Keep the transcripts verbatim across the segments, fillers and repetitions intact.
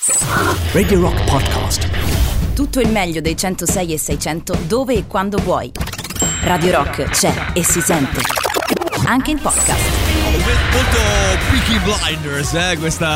Radio Rock Podcast. Tutto il meglio dei centosei e seicento dove e quando vuoi. Radio Rock c'è e si sente anche in podcast. Molto Peaky Blinders, eh, questa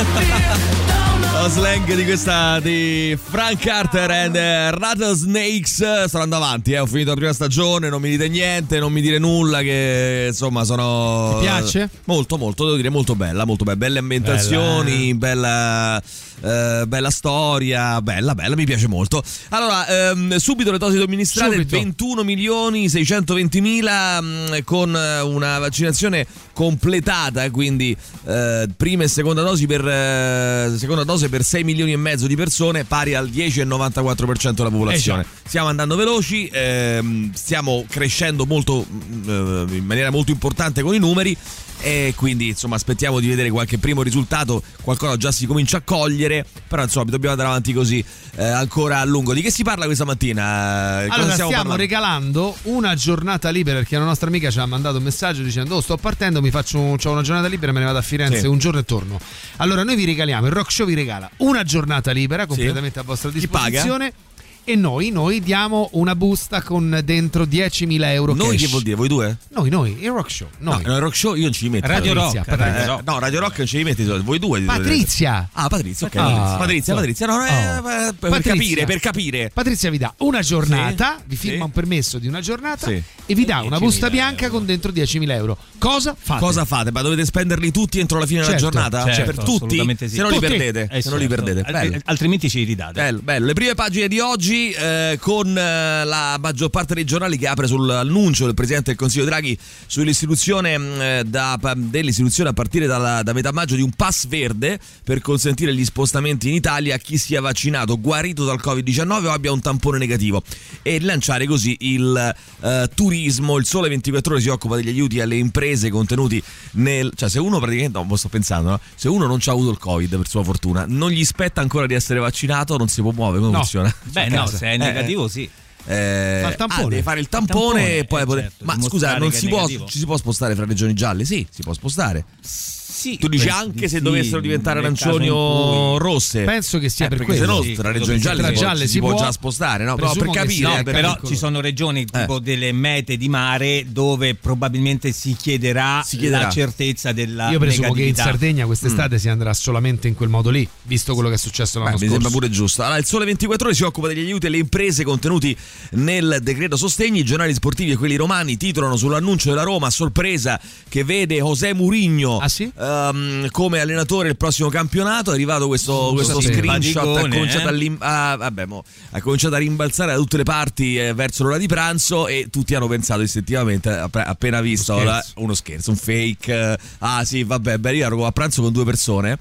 lo slang di questa di Frank Carter and Rattlesnakes. Sto andando avanti, eh. Ho finito la prima stagione, non mi dite niente, non mi dire nulla, che insomma sono... Ti piace? Molto, molto, devo dire molto bella, molto bella, belle ambientazioni, bella, bella, eh, bella storia, bella, bella, mi piace molto. Allora, ehm, subito le dosi somministrate, subito. ventuno milioni seicentoventimila mh, con una vaccinazione completata, quindi eh, prima e seconda dosi per eh, seconda dose per sei milioni e mezzo di persone, pari al dieci virgola novantaquattro per cento della popolazione. Eh, stiamo andando veloci, ehm, stiamo crescendo molto eh, in maniera molto importante con i numeri, e quindi insomma aspettiamo di vedere qualche primo risultato, qualcosa già si comincia a cogliere, però insomma dobbiamo andare avanti così eh, ancora a lungo. Di che si parla questa mattina? Allora stiamo, stiamo parlando? regalando una giornata libera, perché una nostra amica ci ha mandato un messaggio dicendo: oh, sto partendo, mi faccio un, c'ho una giornata libera, me ne vado a Firenze sì. un giorno e torno. Allora noi vi regaliamo, il Rock Show vi regala una giornata libera completamente sì. a vostra disposizione. E noi, noi diamo una busta con dentro diecimila euro cash. Noi che vuol dire? Voi due? Noi, noi, il Rock Show. Noi. No, il Rock Show io non ci metto. Radio Patrizia, Rock. Patrizia. Eh, no, Radio Rock non ci metti. Voi due. Patrizia. Ah, Patrizia, ok. Ah, Patrizia, oh. Patrizia. No, eh, oh. per Patrizia. capire, per capire. Patrizia vi dà una giornata, sì, vi firma sì. un permesso di una giornata sì. e vi dà una busta bianca euro. con dentro diecimila euro. Cosa fate? Cosa fate? Ma dovete spenderli tutti entro la fine certo, della giornata? Certo, cioè, per tutti? Sì. Se non tutti. li perdete. Eh, se non li certo. perdete. Bello. Altrimenti ci ridate. Bello, bello. Le prime pagine di oggi eh, con eh, la maggior parte dei giornali che apre sull'annuncio del Presidente del Consiglio Draghi sull'istituzione eh, da, dell'istituzione a partire dalla, da metà maggio di un pass verde per consentire gli spostamenti in Italia a chi sia vaccinato, guarito dal covid diciannove o abbia un tampone negativo, e rilanciare così il eh, turismo. Il Sole ventiquattro Ore si occupa degli aiuti alle imprese contenuti nel... cioè se uno praticamente, no, sto pensando, no? Se uno non ci ha avuto il Covid per sua fortuna, non gli spetta ancora di essere vaccinato, non si può muovere, come no. funziona? Beh no, se è negativo eh, sì. Eh, Fa il tampone. Ah, deve fare il tampone, il tampone e poi eh, poter... certo, ma scusa, non si può, ci si può spostare fra regioni gialle? Sì, si può spostare. Sì, tu dici penso anche se sì, dovessero diventare arancioni o rosse? Penso che sia eh, per perché quello. se no tra regioni gialle, tra si, gialle si, si può, può già spostare, no? Però per Presumo capire, sì, eh, per però piccolo. ci sono regioni tipo eh. delle mete di mare dove probabilmente si chiederà, si chiederà. la certezza della Io presumo negatività. che in Sardegna quest'estate mm. si andrà solamente in quel modo lì, visto quello che è successo l'anno Beh, scorso. Mi sembra pure giusto. Allora, il Sole ventiquattro Ore si occupa degli aiuti alle imprese contenuti nel decreto sostegni. I giornali sportivi e quelli romani titolano sull'annuncio della Roma a sorpresa che vede José Mourinho ah, sì? um, come allenatore del prossimo campionato. È arrivato questo, questo sì, screenshot, Padigone, ha cominciato, eh? a, lim- ah, vabbè, mo, ha cominciato a rimbalzare da tutte le parti eh, verso l'ora di pranzo, e tutti hanno pensato istintivamente, appena visto uno la, scherzo, uno scherzo un fake, eh, ah sì vabbè, beh, io ero a pranzo con due persone,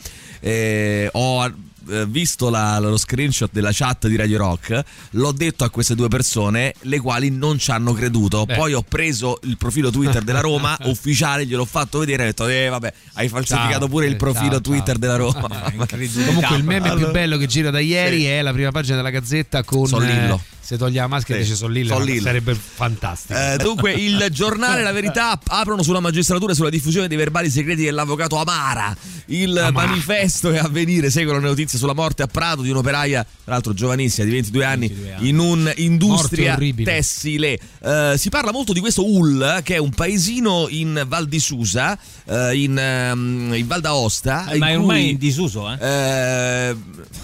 eh, ho visto la, lo screenshot della chat di Radio Rock, l'ho detto a queste due persone, le quali non ci hanno creduto. Beh. Poi ho preso il profilo Twitter della Roma ufficiale, gliel'ho fatto vedere e ho detto eh vabbè, hai falsificato ciao, pure il profilo ciao, Twitter ciao. della Roma. Comunque il meme allora, più bello che gira da ieri sì. è la prima pagina della Gazzetta con Sollillo. Eh, se toglie la maschera sì. dice Sollillo, Sollillo. Sarebbe fantastico. Eh, dunque il giornale La Verità aprono sulla magistratura e sulla diffusione dei verbali segreti dell'avvocato Amara. Il Amara. Manifesto e Avvenire seguono le notizie sulla morte a Prato di un'operaia, tra l'altro giovanissima, di ventidue anni, ventidue anni. in un'industria tessile. Eh, si parla molto di questo Ul, che è un paesino in Val di Susa, eh, in, um, in Val d'Aosta. Eh, ma è cui, ormai in disuso, eh? eh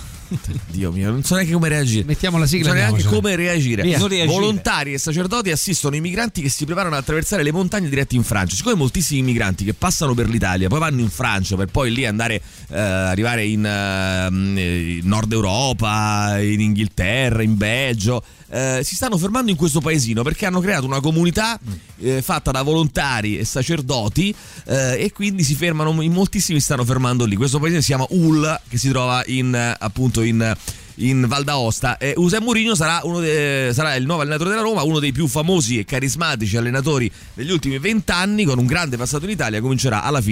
Dio mio, non so neanche come reagire. Mettiamo la sigla. Non so neanche come reagire. Via. reagire. Volontari e sacerdoti assistono i migranti che si preparano ad attraversare le montagne diretti in Francia. Siccome moltissimi migranti che passano per l'Italia poi vanno in Francia per poi lì andare eh, arrivare in, eh, in Nord Europa, in Inghilterra, in Belgio, eh, si stanno fermando in questo paesino perché hanno creato una comunità eh, fatta da volontari e sacerdoti, eh, e quindi si fermano, in moltissimi stanno fermando lì. Questo paesino si chiama Ul, che si trova in appunto in in Val d'Aosta. eh, José Mourinho sarà, uno de, sarà il nuovo allenatore della Roma, uno dei più famosi e carismatici allenatori degli ultimi vent'anni, con un grande passato in Italia. Comincerà alla fine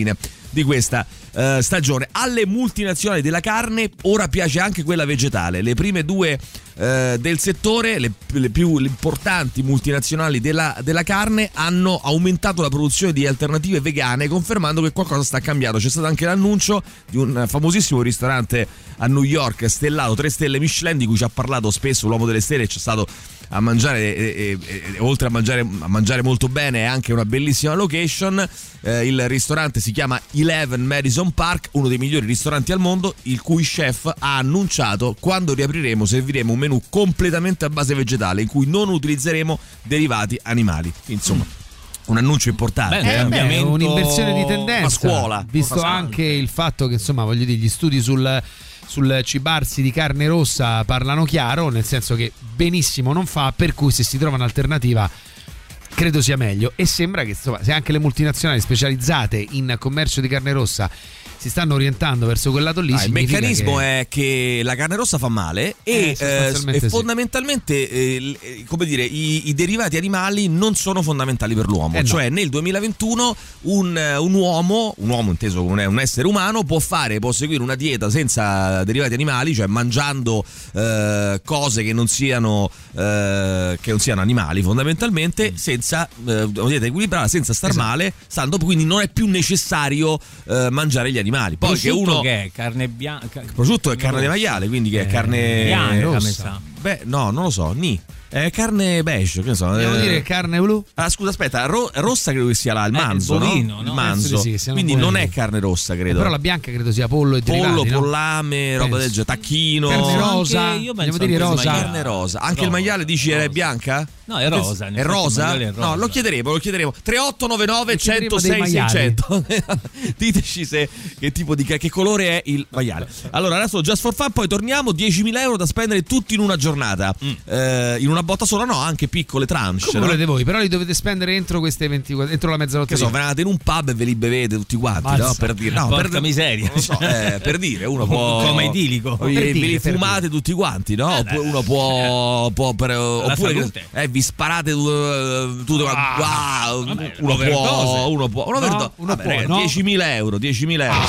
di questa uh, stagione. Alle multinazionali della carne ora piace anche quella vegetale. Le prime due uh, del settore, le, le più importanti multinazionali della, della carne, hanno aumentato la produzione di alternative vegane, confermando che qualcosa sta cambiando. C'è stato anche l'annuncio di un famosissimo ristorante a New York, stellato tre stelle Michelin, di cui ci ha parlato spesso l'uomo delle stelle, c'è stato a mangiare e, e, e, oltre a mangiare, a mangiare molto bene, è anche una bellissima location. Eh, il ristorante si chiama Eleven Madison Park, uno dei migliori ristoranti al mondo, il cui chef ha annunciato: quando riapriremo serviremo un menù completamente a base vegetale in cui non utilizzeremo derivati animali. Insomma, un annuncio importante. Beh, eh, è un'inversione di tendenza a scuola, visto anche il fatto che, insomma, voglio dire, gli studi sul sul cibarsi di carne rossa parlano chiaro, nel senso che benissimo non fa, per cui se si trova un'alternativa credo sia meglio. E sembra che, insomma, se anche le multinazionali specializzate in commercio di carne rossa si stanno orientando verso quel lato lì, ah, il meccanismo che... è che la carne rossa fa male e, eh, eh, e fondamentalmente eh, come dire, i, i derivati animali non sono fondamentali per l'uomo. Eh, cioè no. Nel duemilaventuno un, un uomo, un uomo inteso come un essere umano, può fare, può seguire una dieta senza derivati animali, cioè mangiando eh, cose che non siano eh, che non siano animali fondamentalmente, mm. senza eh, una dieta equilibrata, senza star esatto. male, stando, quindi non è più necessario eh, mangiare gli animali. Poi prosciutto che uno che è carne bianca, il prosciutto è carne di maiale, quindi che è carne bianca, rossa. Beh, no, non lo so, ni. È carne beige, che ne so. Devo eh... dire carne blu? Ah, scusa, aspetta, ro- rossa credo che sia là, il manzo, eh, bovino, no? no? Il manzo. Sì, sì, quindi non è carne rossa, credo. Eh, però la bianca credo sia pollo e pollo, derivati, no? pollame, roba del genere, tacchino. Carne rosa, anche, io andiamo a dire rosa. Carne rosa. Anche rosa, il maiale dici rosa. È bianca? No, è rosa. È rosa? È rosa? No, lo chiederemo, lo chiederemo. tre otto nove nove uno zero sei sei zero zero. Diteci se che tipo di che colore è il maiale. Allora, adesso Just for Fun, poi torniamo. diecimila euro da spendere tutti in una giornata. Mm. Eh, in una botta sola, no, anche piccole tranche. Come no? volete voi, però li dovete spendere entro queste ventiquattro, entro la mezzanotte. Che so, venate in un pub e ve li bevete tutti quanti, no? Per dire, no, porca per, miseria. Non lo so, eh, per dire, uno può come idilico. Ve dire, li per fumate dire. tutti quanti, no? Eh, Oppure uno può, può per, oppure salute. eh, vi sparate tutte tutte Ah, wow, vabbè, uno overdose. può, uno può, uno No, verdo- uno vabbè, può, ragazzi, no. diecimila euro, diecimila euro.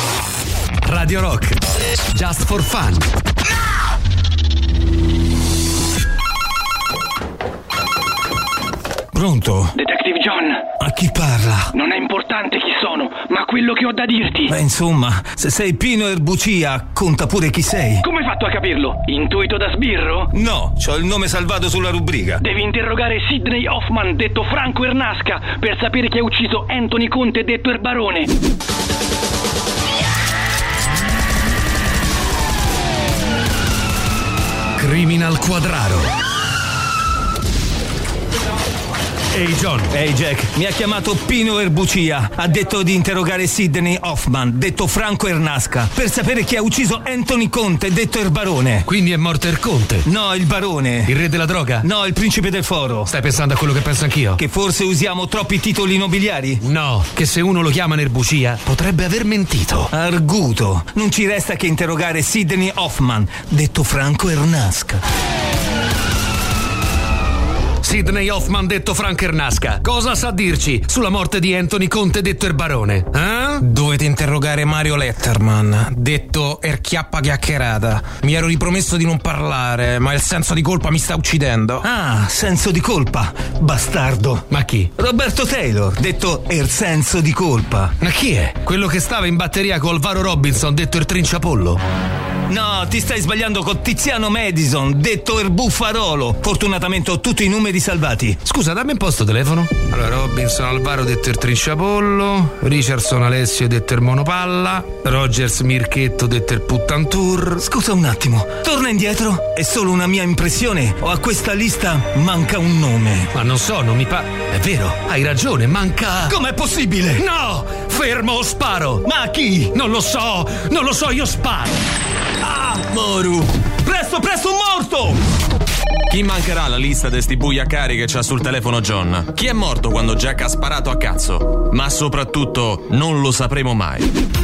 Radio Rock. Just for Fun. Pronto? Detective John, A chi parla? non è importante chi sono, ma quello che ho da dirti. Beh, insomma, se sei Pino Erbucia, conta pure chi sei. Come hai fatto a capirlo? Intuito da sbirro? No, c'ho il nome salvato sulla rubrica. Devi interrogare Sidney Hoffman, detto Franco Ernasca, per sapere chi ha ucciso Anthony Conte, detto il Barone. Criminal Quadraro. Ehi John. Ehi Jack, mi ha chiamato Pino Erbucia. Ha detto di interrogare Sidney Hoffman, detto Franco Ernasca, per sapere chi ha ucciso Anthony Conte, detto il Barone. Quindi è morto il conte? No, il Barone. Il re della droga? No, il principe del foro. Stai pensando a quello che penso anch'io? Che forse usiamo troppi titoli nobiliari? No, che se uno lo chiama Nerbucia potrebbe aver mentito. Arguto. Non ci resta che interrogare Sidney Hoffman, detto Franco Ernasca. Sidney Hoffman, detto Franco Ernasca, cosa sa dirci sulla morte di Anthony Conte, detto il Barone? Eh? Dovete interrogare Mario Letterman, detto Erchiappa Chiacchierata. Mi ero ripromesso di non parlare, ma il senso di colpa mi sta uccidendo. Ah, senso di colpa. Bastardo. Ma chi? Roberto Taylor, detto Er senso di colpa. Ma chi è? Quello che stava in batteria con Alvaro Robinson, detto il Trinciapollo? No, ti stai sbagliando con Tiziano Madison, detto il Buffarolo. Fortunatamente ho tutti i numeri salvati. Scusa, dammi un po' sto telefono. Allora, Robinson Alvaro, detto il Trinciapollo, Richardson Alessio, detto il Monopalla, Rogers Mirchetto, detto il Puttantour. Scusa un attimo, torna indietro. È solo una mia impressione o a questa lista manca un nome? Ma non so, non mi pa... È vero, hai ragione, manca... Com'è possibile? No! Fermo, sparo! Ma a chi? Non lo so, non lo so, io sparo! Ah, Moru! Presto, presto, un morto! Chi mancherà alla lista de sti buiacari che c'ha sul telefono John? Chi è morto quando Jack ha sparato a cazzo? Ma soprattutto non lo sapremo mai.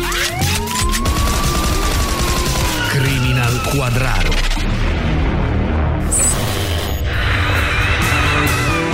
Criminal Quadraro.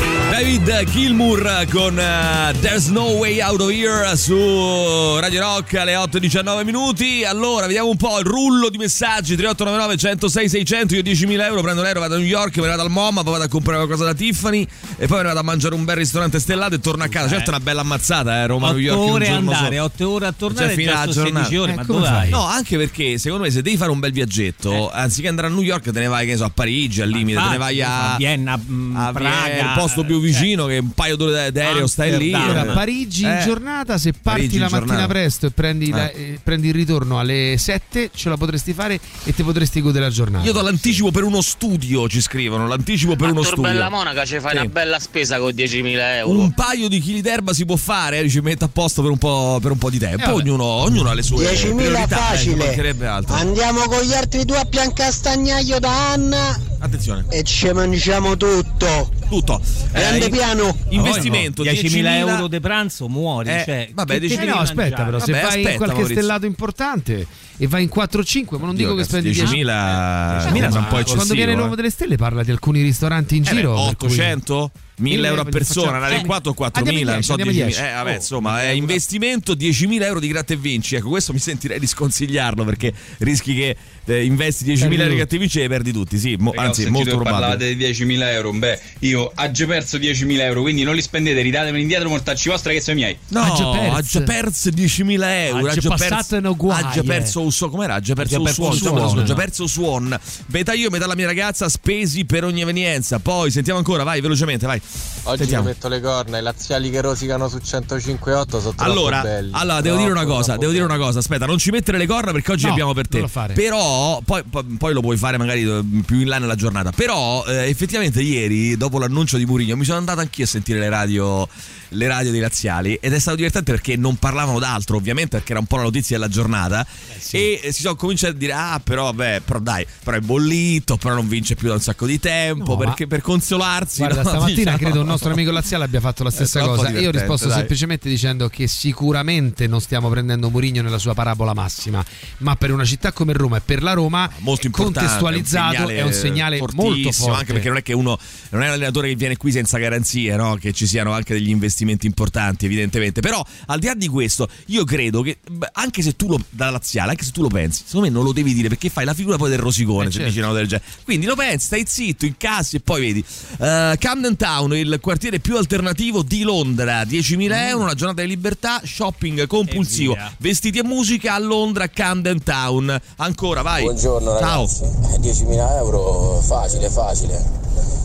David Gilmour con uh, There's No Way Out of Here su Radio Rock alle otto e diciannove minuti. Allora, vediamo un po' il rullo di messaggi. Tre otto nove nove uno zero sei sei zero zero. Io diecimila euro, prendo l'aereo, vado a New York, me ne vado al MoMA, poi vado a comprare qualcosa da Tiffany e poi me ne vado a mangiare un bel ristorante stellato e torno a casa. Certo è una bella ammazzata, eh, Roma, New York. otto ore a andare, so. otto ore a tornare, cioè, fino a sedici ore, eh, ma dove vai? No, anche perché secondo me se devi fare un bel viaggetto, eh. anziché andare a New York te ne vai, che ne so, a Parigi al limite, infatti, te ne vai a, a Vienna, mh, a Praga, Vienna, il posto più vicino, che un paio d'ore d'aereo stai lì. Allora, Parigi in eh. giornata, se parti Parigi la in mattina giornata. presto e prendi, eh. la, eh, prendi il ritorno alle sette, ce la potresti fare e ti potresti godere la giornata. Io do l'anticipo per uno studio, ci scrivono, l'anticipo per a uno Torbella studio. Monaca ci fai sì. una bella spesa con diecimila euro. Un paio di chili d'erba si può fare, eh, ci mette a posto per un po', per un po' di tempo. Eh, ognuno, ognuno ha le sue diecimila priorità, facile. eh, mancherebbe altro. Andiamo con gli altri due a Piancastagnaio da Anna. Attenzione. E ci mangiamo tutto. Tutto. Grande Eh, piano. Investimento diecimila euro di pranzo, muori. Eh, cioè, vabbè, che dici- ti Eh no, devi aspetta, mangiare? però, se Vabbè, vai in aspetta, qualche Maurizio. stellato importante e vai in quattro cinque, ma non dico che spendi diecimila diecimila, sembra un po' eccessivo. quando viene eh. l'uomo delle stelle parla di alcuni ristoranti in Eh beh, giro. per cui- ottocento? mille euro a persona, facciamo- andare in quattro o quattromila, non so, andiamo diecimila. dieci. Eh, vabbè, Oh, insomma, è investimento diecimila euro di gratta e vinci. Ecco, questo mi sentirei di sconsigliarlo perché rischi che eh, investi diecimila euro di gratta e vinci e li perdi tutti. Sì, mo- Raga, anzi, ho molto sentito che probabile. parlavate di diecimila euro. Beh, io ho già perso diecimila euro, quindi non li spendete, ridatemeli indietro, mortacci vostri che sono miei. No, Ha già perso. ha già perso diecimila euro. Ha già passato perso, in uguali, ha già eh. perso un suono. Com'era? Ha già perso già un perso suono. un diciamo, suono. Ha già perso un suono. Metà io, metà la mia ragazza, spesi per ogni evenienza. Poi sentiamo ancora, vai velocemente, vai. Oggi Sentiamo. mi metto le corna, i laziali che rosicano su centocinque virgola otto sono troppo Allora, belli. allora devo dire una Troppo, cosa, troppo devo dire belli. una cosa, aspetta, non ci mettere le corna perché oggi No, abbiamo per te. non lo fare. Però poi, poi, poi lo puoi fare magari eh, più in là nella giornata. Però eh, effettivamente ieri, dopo l'annuncio di Mourinho, mi sono andato anch'io a sentire le radio le radio dei laziali ed è stato divertente perché non parlavano d'altro, ovviamente, perché era un po' la notizia della giornata. Eh sì. E eh, si sono cominciati a dire "Ah, però vabbè, però dai, però è bollito, però non vince più da un sacco di tempo", No, perché per consolarsi. Guarda, no, stamattina diciamo, credo un nostro amico laziale abbia fatto la stessa troppo cosa. Io ho divertente, risposto dai. semplicemente dicendo che sicuramente non stiamo prendendo Mourinho nella sua parabola massima, ma per una città come Roma e per la Roma molto importante, contestualizzato è un segnale, molto forte, anche perché non è che uno non è un allenatore che viene qui senza garanzie, no? Che ci siano anche degli investimenti importanti evidentemente. Però al di là di questo io credo che beh, anche se tu lo da laziale, anche se tu lo pensi, secondo me non lo devi dire perché fai la figura poi del rosicone, eh, se certo. dici una cosa del genere. Quindi lo pensi, stai zitto, incassi e poi vedi uh, Camden Town, il quartiere più alternativo di Londra, diecimila euro, una giornata di libertà, shopping compulsivo, vestiti e musica a Londra, Camden Town. Ancora vai. Buongiorno Ciao. ragazzi, eh, diecimila euro facile facile.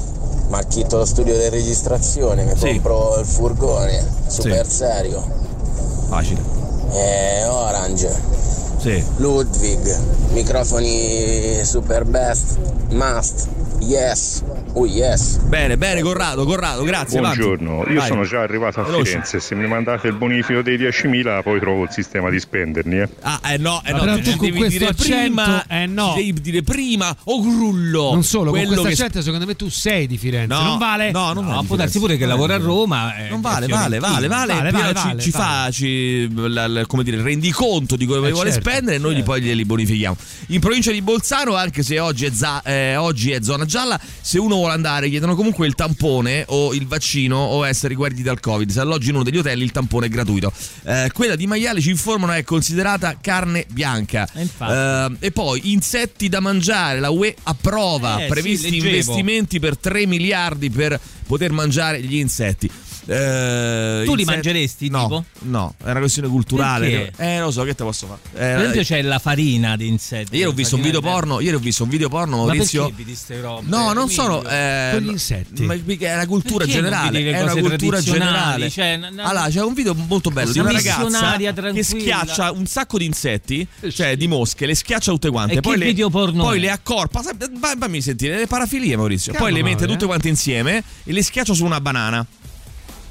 Ma chitto lo studio di registrazione, mi Sì. compro il furgone, super Sì. serio. Facile. E Orange, Sì. Ludwig, microfoni super best, must, yes, oh yes. Bene, bene, Corrado, Corrado, grazie. Buongiorno, avanti. io Vai. sono già arrivato a Veloce. Firenze, se mi mandate il bonifico dei diecimila poi trovo il sistema di spenderli. Eh. Ah, eh no, eh no, Però te tu ne con devi questo dire accento, prima, eh no. devi dire prima o grullo. Non solo, con quello questo che accento secondo me tu sei di Firenze, No, non vale? no, non No, vale può darsi pure che lavora a Roma. eh, non vale, è vale, vale, vale, Vale, Piero vale, ci, vale, ci vale. fa ci, la- la- come dire, rendi conto di come Eh, vuole certo, spendere e noi gli poi glieli bonifichiamo. In provincia di Bolzano, anche se oggi è, za- eh, oggi è zona gialla, se uno vuole andare chiedono comunque il tampone o il vaccino o essere guariti dal Covid. Se alloggi in uno degli hotel il tampone è gratuito. Eh, quella di maiale, ci informano, è considerata carne bianca. E infatti. Eh, e poi insetti da mangiare, la U E approva, Eh, sì, previsti leggevo. investimenti per tre miliardi per poter mangiare gli insetti. Eh, Tu li insetti- mangeresti, no, tipo? no, è una questione culturale. Perché? Eh, non lo so, che te posso fare? Eh, Per esempio c'è la farina di insetti. ieri ho visto un video porno, ieri ho visto un video porno, Ma Maurizio. perché vedi ste robe? No, non Emilio? sono eh, Con gli insetti. ma è una cultura Perché non generale, vedi le è una cose cultura tradizionali? generale. Cioè, n- n- allora, c'è un video molto bello di Una una ragazza missionaria che tranquilla. schiaccia un sacco di insetti, cioè di mosche, le schiaccia tutte quante, E poi che le video porno poi è? le accorpa, sai, vai- fammi sentire le parafilie, Maurizio. Calma, poi le mette Mauro, tutte eh. quante insieme e le schiaccia su una banana. E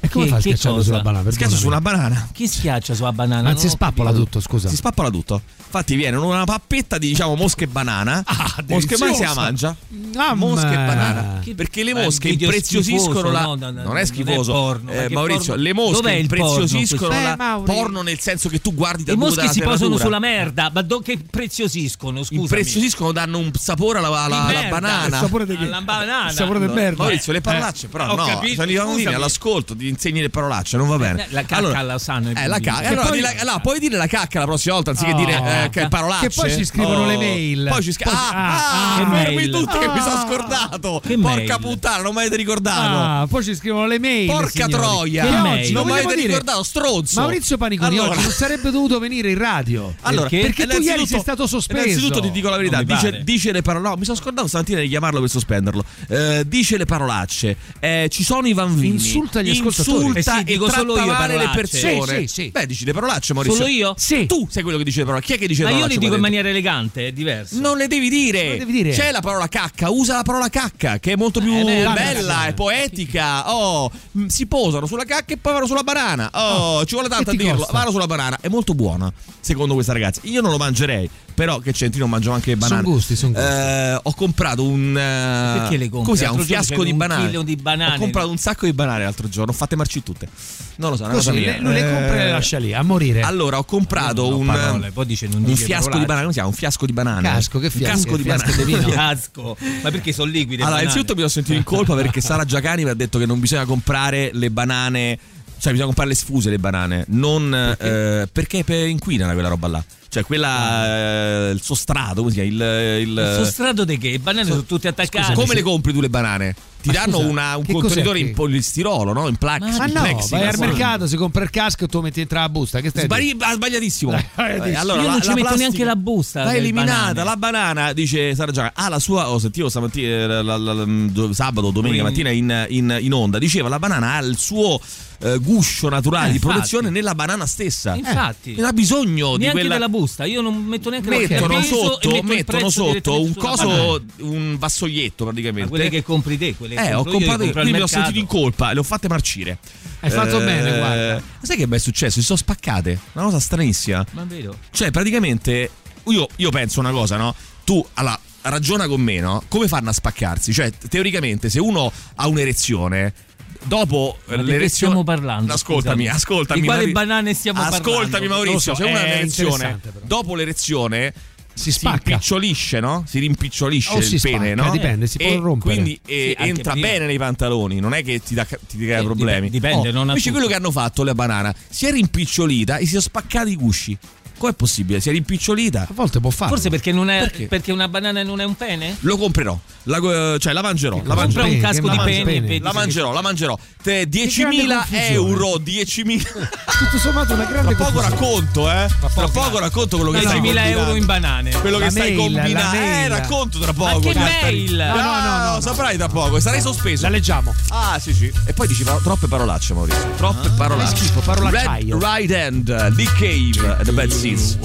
E come Che- fa a che schiacciarlo cosa? sulla banana? Schiaccia su una banana. Chi schiaccia sulla banana? Anzi, Non ho spappola capito. tutto, scusa. Si spappola tutto. Infatti viene una pappetta di diciamo mosche e banana. Ah, mosche e banana si la deliziosa. mangia. Mamma. Mosche e banana. Che- Perché le ma è mosche un video impreziosiscono schifoso, la. no, no, no, non non è è schifoso. porno, ma Eh, che Maurizio, porno? le mosche Dov'è il porno impreziosiscono questo? la. Eh, Mauri. Porno nel senso che tu guardi da I dove moschi dalla si posano serratura. sulla merda, ma do- che preziosiscono, scusa. Impreziosiscono, danno un sapore alla, alla, Di alla merda. banana. Il sapore di che? Alla banana. Il sapore del merda. Maurizio, le parolacce, però ho no, capito, sono i bambini scusami. all'ascolto, ti insegni le parolacce, non va bene. Eh, la cacca Allora, la sanno i Eh, la bambini. cacca. Che Allora, poi- di la- là, puoi dire la cacca la prossima volta anziché Oh. dire eh, che parolacce. Che poi ci scrivono Oh. le mail. Poi ci scrivono. Poi- Ah, ah, ah, che fermi mail. tutti che mi sono Ah. scordato. Che Porca mail. puttana, non mi avete ricordato. Ah, poi ci scrivono le mail. Porca signori. troia. Che Che oggi mail? Non lo mi vogliamo avete dire. ricordato, stronzo. Maurizio Paniconi Allora. oggi non sarebbe dovuto venire in radio. Allora, perché, perché tu ieri innanzitutto- sei stato sospeso. Innanzitutto ti dico la verità, Non mi dice, pare. dice le parole. No, mi sono scordato stamattina di chiamarlo per sospenderlo. Eh, dice le parolacce. Eh, ci sono i bambini. Insulta gli ascoltatori. Insulta Eh sì, e dico tratta solo io male le parolacce. persone. Sì, sì, sì. Beh, dici le parolacce, Maurizio. Solo io? Sì. Tu sei quello che dice le parolacce. Chi è che dice le Ma io parolacce? li dico in qua maniera elegante, è diverso. dentro? Non le devi dire. Non le devi dire. C'è la parola cacca, usa la parola cacca, che è molto più Eh, beh, bella, vabbè. è poetica. Oh, mh, si posano sulla cacca e poi vanno sulla banana. Oh, ci vuole tanto a Che ti dirlo. costa? Vanno sulla banana. È molto buona, secondo questa ragazza. Io non lo mangerei, però che c'entri, non mangio anche le banane. Sono gusti, sono gusti. Eh, ho comprato un eh, Perché le compri? come si chiama? Un L'altro giorno fiasco c'era di un banane. chilo di banane. Ho comprato un sacco di banane l'altro giorno, fatte marci tutte. Non lo so, è una Così, cosa mia. le- lui le compra e le Eh, lascia lì a morire. Allora, ho comprato Io non ho un, parole, poi dice non un dice fiasco parolacce. di banane. Come si chiama? Un fiasco di banane. Casco, che Un fiasco? casco di Fiasco banane. di vino. Fiasco. Ma perché sono liquide? Allora, banane? innanzitutto mi ho sentito in colpa perché Sara Giacani mi ha detto che non bisogna comprare le banane, cioè bisogna comprare le sfuse le banane, non perché, eh, perché per- inquinano quella roba là. Cioè quella eh, il sostrato, come si chiama? Il, il, Il sostrato di che? Le banane sono tutte attaccate. come le compri tu le banane? Ti Ma danno scusa, una- un che contenitore cos'è in che- polistirolo, no? In plax, Ma in no, plexi, vai al insomma. mercato, si compra il casco e tu metti dentro la busta. Che stai a dire? Sbagli- ah, sbagliatissimo. Sbagliatissimo. Eh, allora, Io la, non ci la metto plastica neanche la busta va delle eliminata. banane. La banana, dice Sara Giacani, ah, la sua, oh, sentivo stamattina, eh, la- la- la- do- sabato, domenica Quindi- mattina in, in- in onda, diceva la banana ha il suo eh, guscio naturale Eh, di infatti. protezione nella banana stessa. Infatti. Non ha bisogno di Neanche quella. della busta, io non metto neanche la Mettono peso e sotto, metto il mettono prezzo sotto direttamente un sulla coso, banana. un vassoietto praticamente. Ma quelle che compri te, quelle che Eh, ho compro io, le comprato, compro al quindi mi ho mercato. sentito in colpa, le ho fatte marcire. Hai fatto bene, guarda. Ma sai che mi è successo? Si sono spaccate. Una cosa stranissima. Ma vedo. Cioè, praticamente, io, io penso una cosa, no? Tu, allora, ragiona con me, no? Come fanno a spaccarsi? Cioè, teoricamente, se uno ha un'erezione, dopo Ma di che l'erezione. stiamo parlando? Ascoltami, Scusami. ascoltami. Di quale Mauri- banane stiamo parlando? Ascoltami, Maurizio. Non lo so, se uno ha è un'erezione, interessante, però. dopo l'erezione. Si Si spacca. impicciolisce, no? Si rimpicciolisce O il si pene, spacca, no? dipende, si può e rompere. quindi eh, Sì, anche entra prima. bene nei pantaloni, non è che ti, dà, ti crea Eh, problemi. dip- dipende, non a invece tutti. quello che hanno fatto la banana si è rimpicciolita e si sono spaccati i gusci. Com'è possibile? Si è rimpicciolita? A volte può farlo. Forse perché non è Perché? perché una banana non è un pene? Lo comprerò, la, cioè la mangerò, la cosa? mangerò. Compra un Che casco di mangi pene e pene? vedi La se- mangerò, la mangerò. Te diecimila confusione. euro, diecimila. Tutto sommato una grande Tra poco confusione. racconto, eh. Tra poco racconto quello che stai diecimila combinando. euro in banane. Quello La che stai mail, la combinando. Eh, mail. racconto tra Ma poco. che Gaspari. mail? No, No, no, no, no. saprai tra poco, sarai sospeso. La leggiamo. Ah, sì, sì. E poi dici paro- troppe parolacce, Maurizio. Troppe parolacce. che schifo, parolacciaio. Red Right Hand, Nick Cave and the Bad Seeds.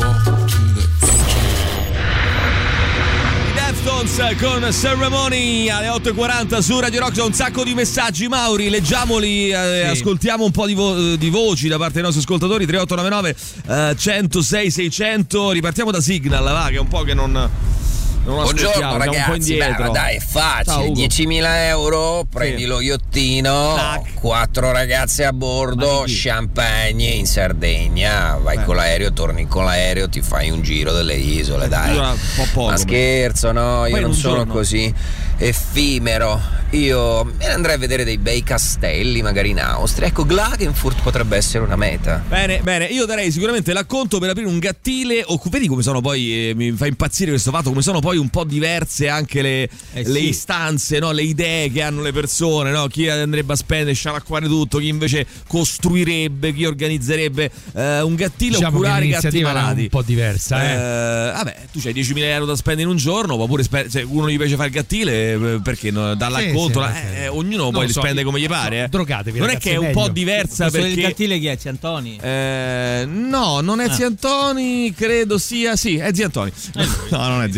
I Deftones con Ceremony alle otto e quaranta su Radio Rock. C'è un sacco di messaggi, Mauri, leggiamoli, eh, ascoltiamo un po' di, vo- di voci da parte dei nostri ascoltatori. Tre otto nove nove eh, centosei seicento. Ripartiamo da Signal, va, che è un po' che non non lo Buongiorno aspettiamo, siamo un po' ragazzi, indietro. beh, ma dai, è Ciao, facile, Ugo. diecimila euro, prendi lo iottino, Tac. quattro ragazze a bordo, Ma di chi? champagne in Sardegna, vai Eh. con l'aereo, torni con l'aereo, ti fai un giro delle isole, dai. Dura un po' poco, Ma scherzo, no, io Poi in non un sono giorno. così effimero. Io me ne andrei a vedere dei bei castelli, magari in Austria. Ecco, Klagenfurt potrebbe essere una meta. Bene, bene, io darei sicuramente l'acconto per aprire un gattile. O vedi come sono poi, eh, mi fa impazzire questo fatto, come sono poi un po' diverse anche le, Eh le sì. istanze, no? Le idee che hanno le persone, no? Chi andrebbe a spendere, scialacquare tutto, chi invece costruirebbe, chi organizzerebbe eh, un gattile Diciamo o che curare i gatti l'iniziativa era malati. un po' diversa, eh. Eh, vabbè, tu c'hai diecimila euro da spendere in un giorno, ma pure spe- se uno gli piace fare il gattile, eh, perché no, dall'acconto, sì, la- sì. eh, ognuno Non poi lo li so, spende come gli pare. Eh. drogatevi, Non è ragazzi, che è un è po' meglio. diversa Questo del perché. gattile chi è? Zia Antoni? Eh, no, non è Ah. Zia Antoni, credo sia. Sì, è Zia Antoni. No, non è Zia Antoni, è una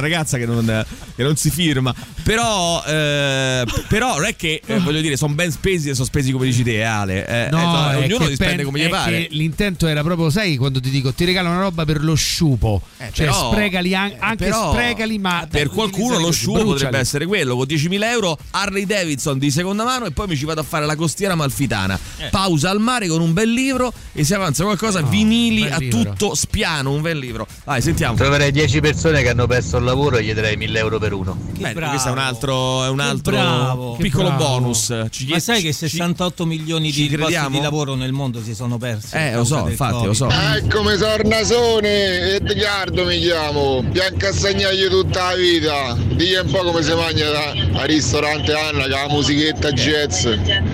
ragazza che non, che non si firma. Però, eh, però non è che eh, voglio dire, sono ben spesi e sono spesi come dici te, Ale. Eh, no, eh, ognuno li spende come gli pare. Che l'intento era proprio, sai, quando ti dico ti regalo una roba per lo sciupo, eh, cioè però, sprecali an- anche però, sprecali, ma per qualcuno lo sciupo bruciali. potrebbe essere quello, con diecimila euro Harley Davidson di seconda mano e poi mi ci vado a fare la costiera amalfitana. Eh. Pausa al mare con un bel libro e si avanza qualcosa, no, vinili a libro. tutto spiano, un bel libro. Vai, sentiamo. Troverei dieci persone che hanno perso il lavoro e gli darei mille euro per uno. Beh, questo è un altro, è un altro bravo. piccolo Che bravo. bonus. Ci, Ma sai ci, che sessantotto milioni di posti di lavoro nel mondo si sono persi? Eh, lo so, infatti, COVID. lo so. Eccomi, Sarnasone, Edgardo mi chiamo, Biancastagnaglio tutta la vita. Dì un po' come si mangia al ristorante Anna, che la musichetta jazz.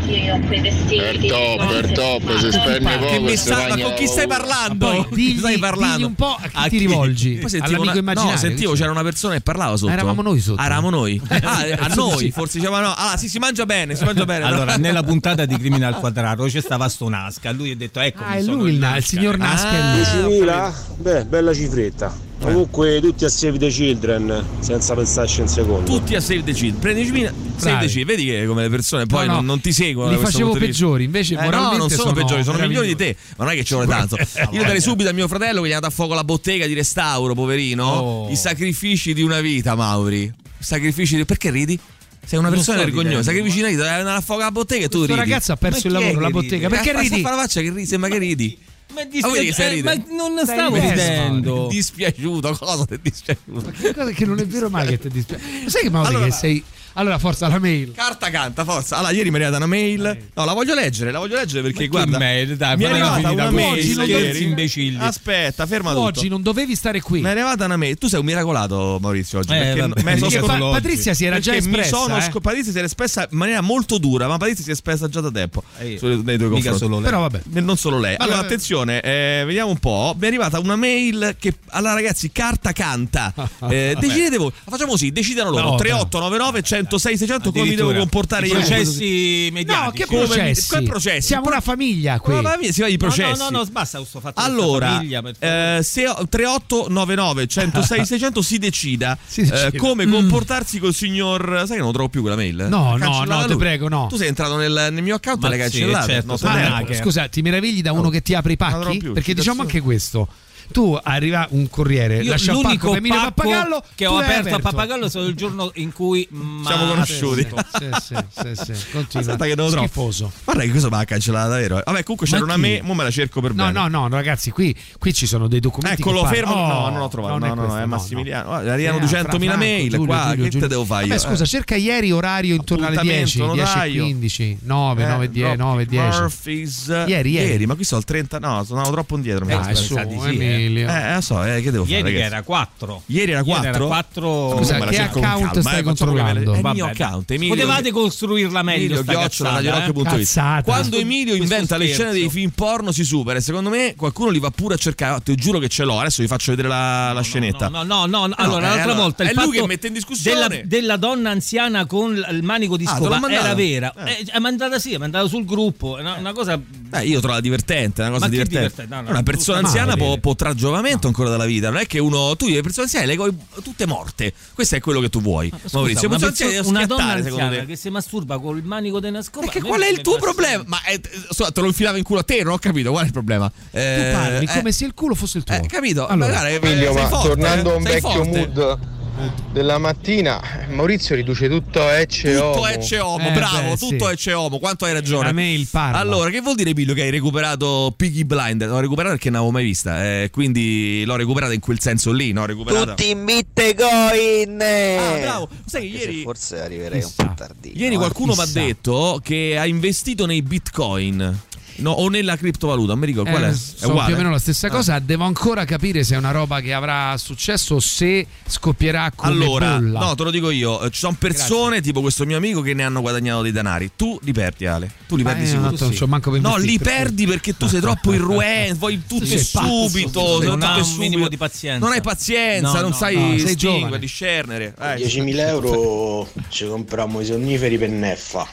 Per top, per top, se spende poco Che si messa- ma mangia. con chi stai parlando? Poi digli, stai parlando? digli un po' a chi A ti chi? rivolgi. Poi sentivo All'amico una- immaginario. No, sentivo c'era una persona che parlava sotto. Ah, eravamo noi sotto. Ah, eravamo noi. Ah, a Sì, noi, sì. forse diceva no. Ah, sì, si mangia bene, si mangia bene. Allora, nella puntata di Crimine al Quadrato c'è stava sto Nasca, lui ha detto ecco. Ah, è lui il, na- il signor Nasca. è lui. diecimila? Beh, bella cifretta. Comunque tutti a Save the Children, senza pensarci un secondo. Tutti a Save the Children. Prendi diecimila, Save the Children. Vedi che come le persone poi No, no, non, non ti seguono. li da questo facevo punto di vista. peggiori, invece Eh, no, moralmente non sono, sono peggiori, sono migliori di te. meravigliosi. Ma non è che ci vuole tanto. Io darei subito a mio fratello che gli ha dato a fuoco la bottega di restauro, poverino. Oh. I sacrifici di una vita, Mauri. Sacrifici di... Perché ridi? Sei una persona sto vergognosa, ridendo, sacrifici di una vita, dai, andare a fuoco la bottega e tu Questo ridi. ragazzo ha perso il Ma chi è lavoro, la che bottega. ride? Perché Eh, ridi? fa la faccia che ridi, sembra che ridi. Ma è Ah, vedi che sei dispiaciuto, ride? eh, ma non Stai stavo in ridendo. Dispiaciuto, cosa ti è dispiaciuto? Che cosa che non è vero mai che ti dispiace. Sai che Mauri Allora- che sei. Allora, forza la mail. Carta canta, forza. Allora, ieri mi è arrivata una mail. No, la voglio leggere, la voglio leggere perché Ma che guarda. mail, dai, mi è parliamo arrivata finita una qui, mail non ieri. scherzi, imbecilli. Aspetta, ferma Tu tutto. oggi non dovevi stare qui. Mi è arrivata una mail. Tu sei un miracolato, Maurizio, oggi. Eh, perché vabbè, me ne sono Perché scor- Pa- Patrizia si era già perché espressa. mi sono eh. sco- Patrizia si era espressa in maniera molto dura, ma Patrizia si è espressa già da tempo. Eh, su- nei tuoi mica confronti. solo lei. Però vabbè. Non solo lei. Allora, Vabbè. attenzione, eh, vediamo un po'. Mi è arrivata una mail che. Allora, ragazzi, carta canta. Eh, decidete voi. Facciamo così, decidano loro. No, tre otto nove nove uno zero sei sei zero zero. Come mi devo Addirittura. comportare I io? processi mediatici. No, che Come- processi? quali processi? Siamo una famiglia qui. No, ma si va di processi. No, no, no, basta questo fatto. Allora, famiglia, per favore. eh, se tre otto nove nove uno zero sei sei zero zero si decida, Si decida. eh, come Mm. comportarsi col signor. Sai che non lo trovo più quella mail? No, Ha no, cancellato no, ti lui. prego, no. Tu sei entrato nel, nel mio account Ma e l'hai sì, cancellato. certo, No, sono sto Ma, tempo. scusa, ti meravigli da uno che ti apre i Non avrò pacchi? più, Perché diciamo citazione. anche questo. Tu arriva un corriere, Io lascia il pacco l'unico per Emilio pacco Pappagallo che tu ho l'hai aperto a Pappagallo è stato il giorno in cui Siamo conosciuti. Sì, sì, sì, sì. Continua. Aspetta che devo trovare. Schifoso. Guarda che questo va a cancellare davvero. Vabbè, comunque c'era Ma una chi? me, mo me la cerco per No, bene. no, no, ragazzi, qui, qui ci sono dei documenti. Eccolo, che parlano- fermo. No, Oh, non l'ho trovato. non No, no, no, questo, è no, Massimiliano. no. Guarda, arrivano Eh, duecentomila Fra- mail. Giulio, Qua, Giulio, che Giulio. te devo fare io? Vabbè, scusa, Eh. cerca ieri orario intorno alle dieci, Appuntamento, dieci e notaio. quindici, nove, nove, dieci, nove, dieci. Murphys. Ieri, ieri. ma qui sono il trenta. No, sono troppo indietro. mi Dai, sa. su, sa di sì, Emilio. Eh, lo so, eh, che devo Ieri fare? che ragazzi? era quattro. Ieri era Ieri era quattro? quattro. Scusa, me la che cerco con account calma, stai eh, facciamo che me le- controllando? È il Vabbè, mio dai. account, Emilio. Potevate costruirla meglio Emilio sta chiocciola cazzata, radio rock punto it. Cazzata. Quando Questo- Emilio questo inventa le scherzo. scene dei film porno si supera e secondo me qualcuno li va pure a cercare. Ti giuro che ce l'ho, adesso vi faccio vedere la, la scenetta. No, no, no, no, allora eh, l'altra allora, volta il è lui fatto che mette in discussione. della, della donna anziana con il manico di Ah, te l'ho scopa mandato? era vera. Eh. Eh, è mandata sì, è mandata sul gruppo, è una, una cosa. Beh, io trovo divertente, una cosa Ma che divertente. divertente? No, no, una persona tutto anziana male. può, può trarre giovamento ancora dalla vita. Non è che uno. Tu le persone anziane le vuoi tutte morte. Questo è quello che tu vuoi. Scusa, Maurizio, una, le persone perso- anziane una devono donna schiattare, secondo anziana te. che si masturba col manico di una scopa. Perché a me qual è il mi tuo fa problema? Ma eh, scusa, te lo infilava in culo a te, non ho capito qual è il problema. Eh, Tu parli eh, come se il culo fosse il tuo. eh, capito? Allora, Magari, eh, Emilio, sei ma forte, tornando a un sei vecchio forte. mood della mattina, Maurizio riduce tutto ecce Tutto homo. ecce homo, Eh, bravo, beh, tutto sì. ecce homo. Quanto hai ragione? La mail parla. Allora, che vuol dire, Emilio, che hai recuperato Piggy Blinder? L'ho recuperato perché non l'avevo mai vista, eh, quindi l'ho recuperata in quel senso lì, no? Recuperata. Tutti in Bitcoin. Ah, bravo. Sai che Anche se ieri forse arriverei Chissà. un po' tardino. Ieri eh. qualcuno mi ha chissà. detto che ha investito nei Bitcoin. No, o nella criptovaluta, non mi ricordo qual è. Eh, È sono uguale? più o meno la stessa Ah. cosa. Devo ancora capire se è una roba che avrà successo o se scoppierà come Allora, bolla. no, te lo dico io. Ci sono persone, Grazie. tipo questo mio amico, che ne hanno guadagnato dei denari. Tu li perdi, Ale. Tu li Ma perdi eh, sicuro. no, non c'ho manco per No, investire, li per cui- perdi perché tu sei troppo irruento, vuoi tutto Sei e pazzo, subito. non sei ha tutto e un subito. minimo di pazienza. Non hai pazienza, No, non no, sai no, sei distinguere, giovane. discernere. Eh, diecimila euro ci compriamo i sonniferi per Neffa.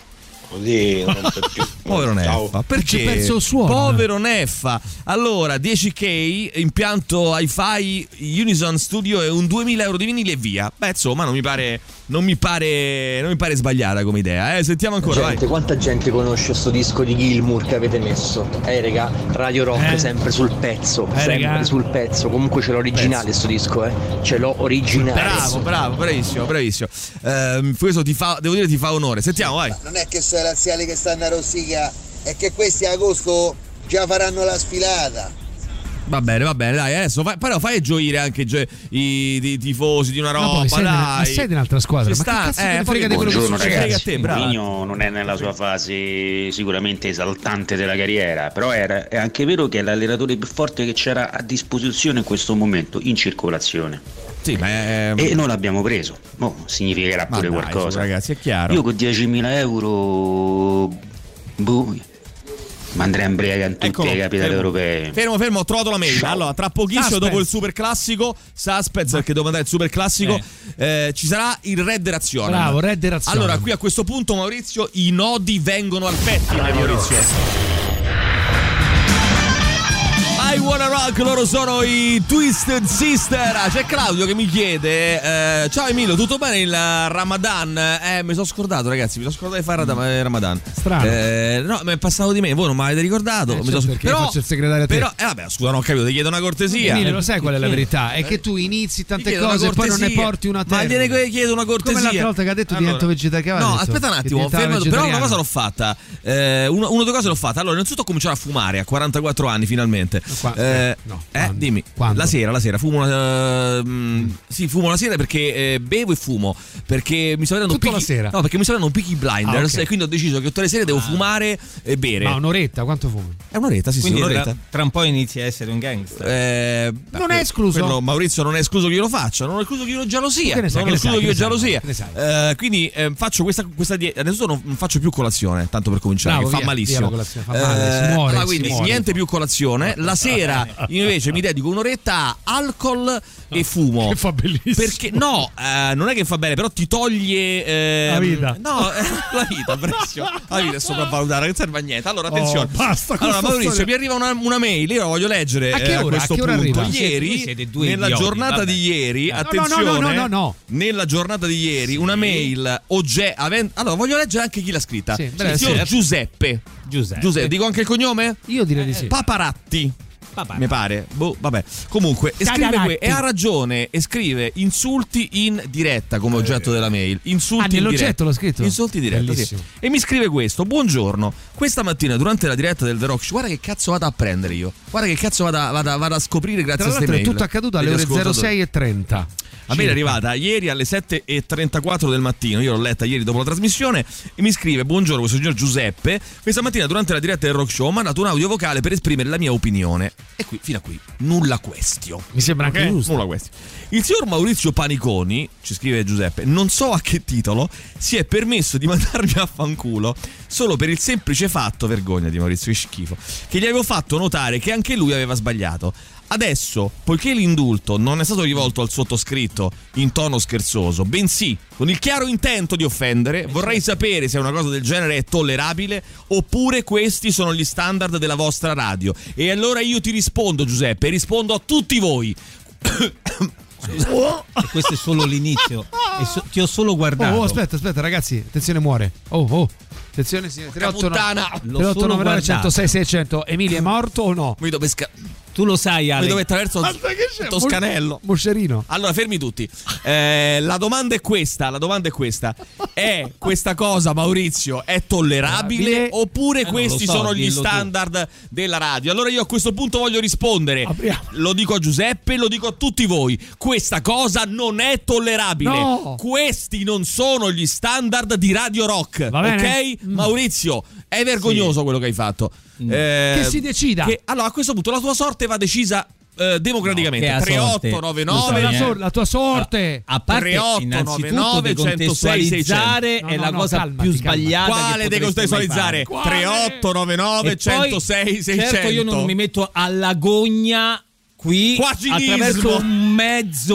Così non per più. Povero Neffa, perché? Perso il suono. Povero Neffa. Allora, dieci K, impianto hi-fi, Unison Studio e un duemila euro di vinili e via. Beh, insomma, non mi pare non mi pare non mi pare sbagliata come idea, eh. Sentiamo ancora, gente, vai. Quanta gente conosce sto disco di Gilmour che avete messo? Eh, raga, Radio Rock Eh? sempre sul pezzo, Eh, sempre raga. sul pezzo. Comunque ce l'ho originale sto disco, eh. Ce l'ho originale. Bravo, bravo, bravissimo, bravissimo. Ehm, questo ti fa, devo dire, ti fa onore. Sentiamo, vai. Non è che sono i razziali che stanno a rosicare, è che questi a agosto già faranno la sfilata. Va bene, va bene, dai, adesso fai, però fai gioire anche gio- i, i tifosi di una Ma roba, poi sei, dai. nella, ma sei di un'altra squadra, Ci ma sta, che cazzo eh, te ne frega di quello che Buongiorno succede? ragazzi, a te, bravo. Mourinho non è nella sua fase sicuramente esaltante della carriera, però era, è anche vero che è l'allenatore più forte che c'era a disposizione in questo momento in circolazione. Sì, ma è... E non l'abbiamo preso. Mo significherà Ma pure dai, qualcosa. su, ragazzi, è chiaro. Io con diecimila euro boh, ma andrei a imbriaca in tutte Eccolo, le capitali fermo. europee. Fermo, fermo, ho trovato la mail. Ciao. Allora, tra pochissimo, Suspense. dopo il super classico, suspense, perché devo mandare il super classico, eh, ci sarà il Red Razionam. Bravo, Red Razionam. Allora, qui a questo punto, Maurizio, i nodi vengono al pettine, Maurizio. I Wanna Rock, loro sono i Twisted Sister. C'è Claudio che mi chiede eh, ciao Emilio, tutto bene il Ramadan? Eh, mi sono scordato, ragazzi, mi sono scordato di fare Rad- Ramadan. Strano. Eh, no, mi è passato di me, voi non mi avete ricordato. Eh, mi certo, sono- perché io faccio il segretario a te. Però, eh vabbè, scusa, non ho capito, ti chiedo una cortesia. Emilio, lo sai qual è la verità? È che tu inizi Ti tante chiedo una cose e poi non ne cortesia. porti una Ma terza. gliene chiedo una cortesia. Come l'altra volta che ha detto Allora, divento vegetariano. No, aspetta un attimo, fermo, però una cosa l'ho fatta. Eh, una, una o due cose l'ho fatta. Allora, innanzitutto ho cominciato a fumare a quarantaquattro anni finalmente. Qua- eh, no, eh, quando? dimmi. Quando? La sera, la sera fumo una, mm, sì, fumo la sera perché eh, bevo e fumo, perché mi sta vedendo Tutta un la Peaky- sera? No, perché mi sta vedendo un Peaky Blinders Ah, ok. e quindi ho deciso che tutte le sere devo fumare e bere. Ma un'oretta, quanto fumi? È un'oretta, sì, Quindi sì, tra, un'oretta. tra un po' inizi a essere un gangster. Eh, Non è escluso. quello, Maurizio, non è escluso che io lo faccia, non è escluso che io ho gelosia. Che ne sai, non che è ne escluso sai, che io ho che ne sai, gelosia. che ne sai. Eh, quindi eh, faccio questa, questa dieta. Adesso non, non faccio più colazione, tanto per cominciare, Bravo, che fa via, malissimo. via la colazione, fa male, si muore, allora, si quindi muore. niente più colazione. La sera invece mi dedico un'oretta a alcol e fumo. Che fa bellissimo. Perché no, eh, non è che fa bene, però ti toglie eh, La vita. No, eh, la vita, bravissimo. La vita è sopravvalutata, non serve a niente. Allora, attenzione. Oh, basta con allora, sta Maurizio, storia. mi arriva una, una mail, io la voglio leggere A che eh, ora? questo A che ora punto. arriva? Ieri, Voi siete due nella idioti, giornata vabbè. di ieri, No, no, attenzione, no, no, no, no. nella giornata di ieri, una mail ogge- aven- allora, voglio leggere anche chi l'ha scritta. Sì, Il bravo, signor sì. Giuseppe. Giuseppe. Giuseppe, dico anche il cognome? Io direi di sì. Paparatti. Vabbè. Mi pare, boh, vabbè. Comunque, e scrive Paparatti. que- e ha ragione, e scrive insulti in diretta come oggetto della mail. Insulti Ah, in nell'oggetto diretta. l'ho scritto? Insulti in diretta, sì. Bellissimo. E mi scrive questo: buongiorno, questa mattina durante la diretta del The Rock Show, guarda che cazzo vado a prendere io. Guarda che cazzo vado a, vado a- vado a scoprire grazie Tra a queste l'altro è mail. tutto accaduto alle degli ore ascoltatori. zero sei e trenta. A me è arrivata ieri alle sette e trentaquattro del mattino, io l'ho letta ieri dopo la trasmissione, e mi scrive: buongiorno, questo signor Giuseppe, questa mattina durante la diretta del Rock Show ho mandato un audio vocale per esprimere la mia opinione. E qui, fino a qui, nulla questio. Mi sembra anche Ok? giusto. Nulla questio. Il signor Maurizio Paniconi, ci scrive Giuseppe, non so a che titolo, si è permesso di mandarmi a fanculo solo per il semplice fatto, vergogna di Maurizio, che schifo, che gli avevo fatto notare che anche lui aveva sbagliato. Adesso, poiché l'indulto non è stato rivolto al sottoscritto in tono scherzoso, bensì con il chiaro intento di offendere, vorrei sapere se una cosa del genere è tollerabile oppure questi sono gli standard della vostra radio. E allora io ti rispondo, Giuseppe, rispondo a tutti voi. E questo è solo l'inizio. E so- ti ho solo guardato. Oh, oh, aspetta, aspetta, ragazzi, attenzione, muore. Oh, oh. Attenzione, signore. tre otto puttana. L'ho solo nove guardato. centosei seicento. Emilia è morto o no? Mi dove sca- Tu lo sai, Ale. mi dove attraverso il Toscanello. Moscerino. Allora, fermi tutti. Eh, la domanda è questa: la domanda è questa: è questa cosa, Maurizio, è tollerabile oppure Eh, non questi lo so, sono gli dillo tu. standard della radio? Allora io a questo punto voglio rispondere. Apriamo. Lo dico a Giuseppe, lo dico a tutti voi. Questa cosa non è tollerabile. No. Questi non sono gli standard di Radio Rock. Va bene? Ok? Maurizio, è vergognoso quello che hai fatto. Eh, Che si decida. che- allora, a questo punto la tua sorte va decisa eh, democraticamente. No, che tre a otto sorte. nove La, nove Scusami, sor- la tua sorte. A parte tre otto innanzitutto nove nove decontestualizzare No, è no, la no, cosa calmati, più calmati. sbagliata. Quale che potreste decontestualizzare? mai fare. tre otto nove nove E poi, centosei seicento. certo, io non mi metto alla gogna qui Quacinismo. attraverso un mezzo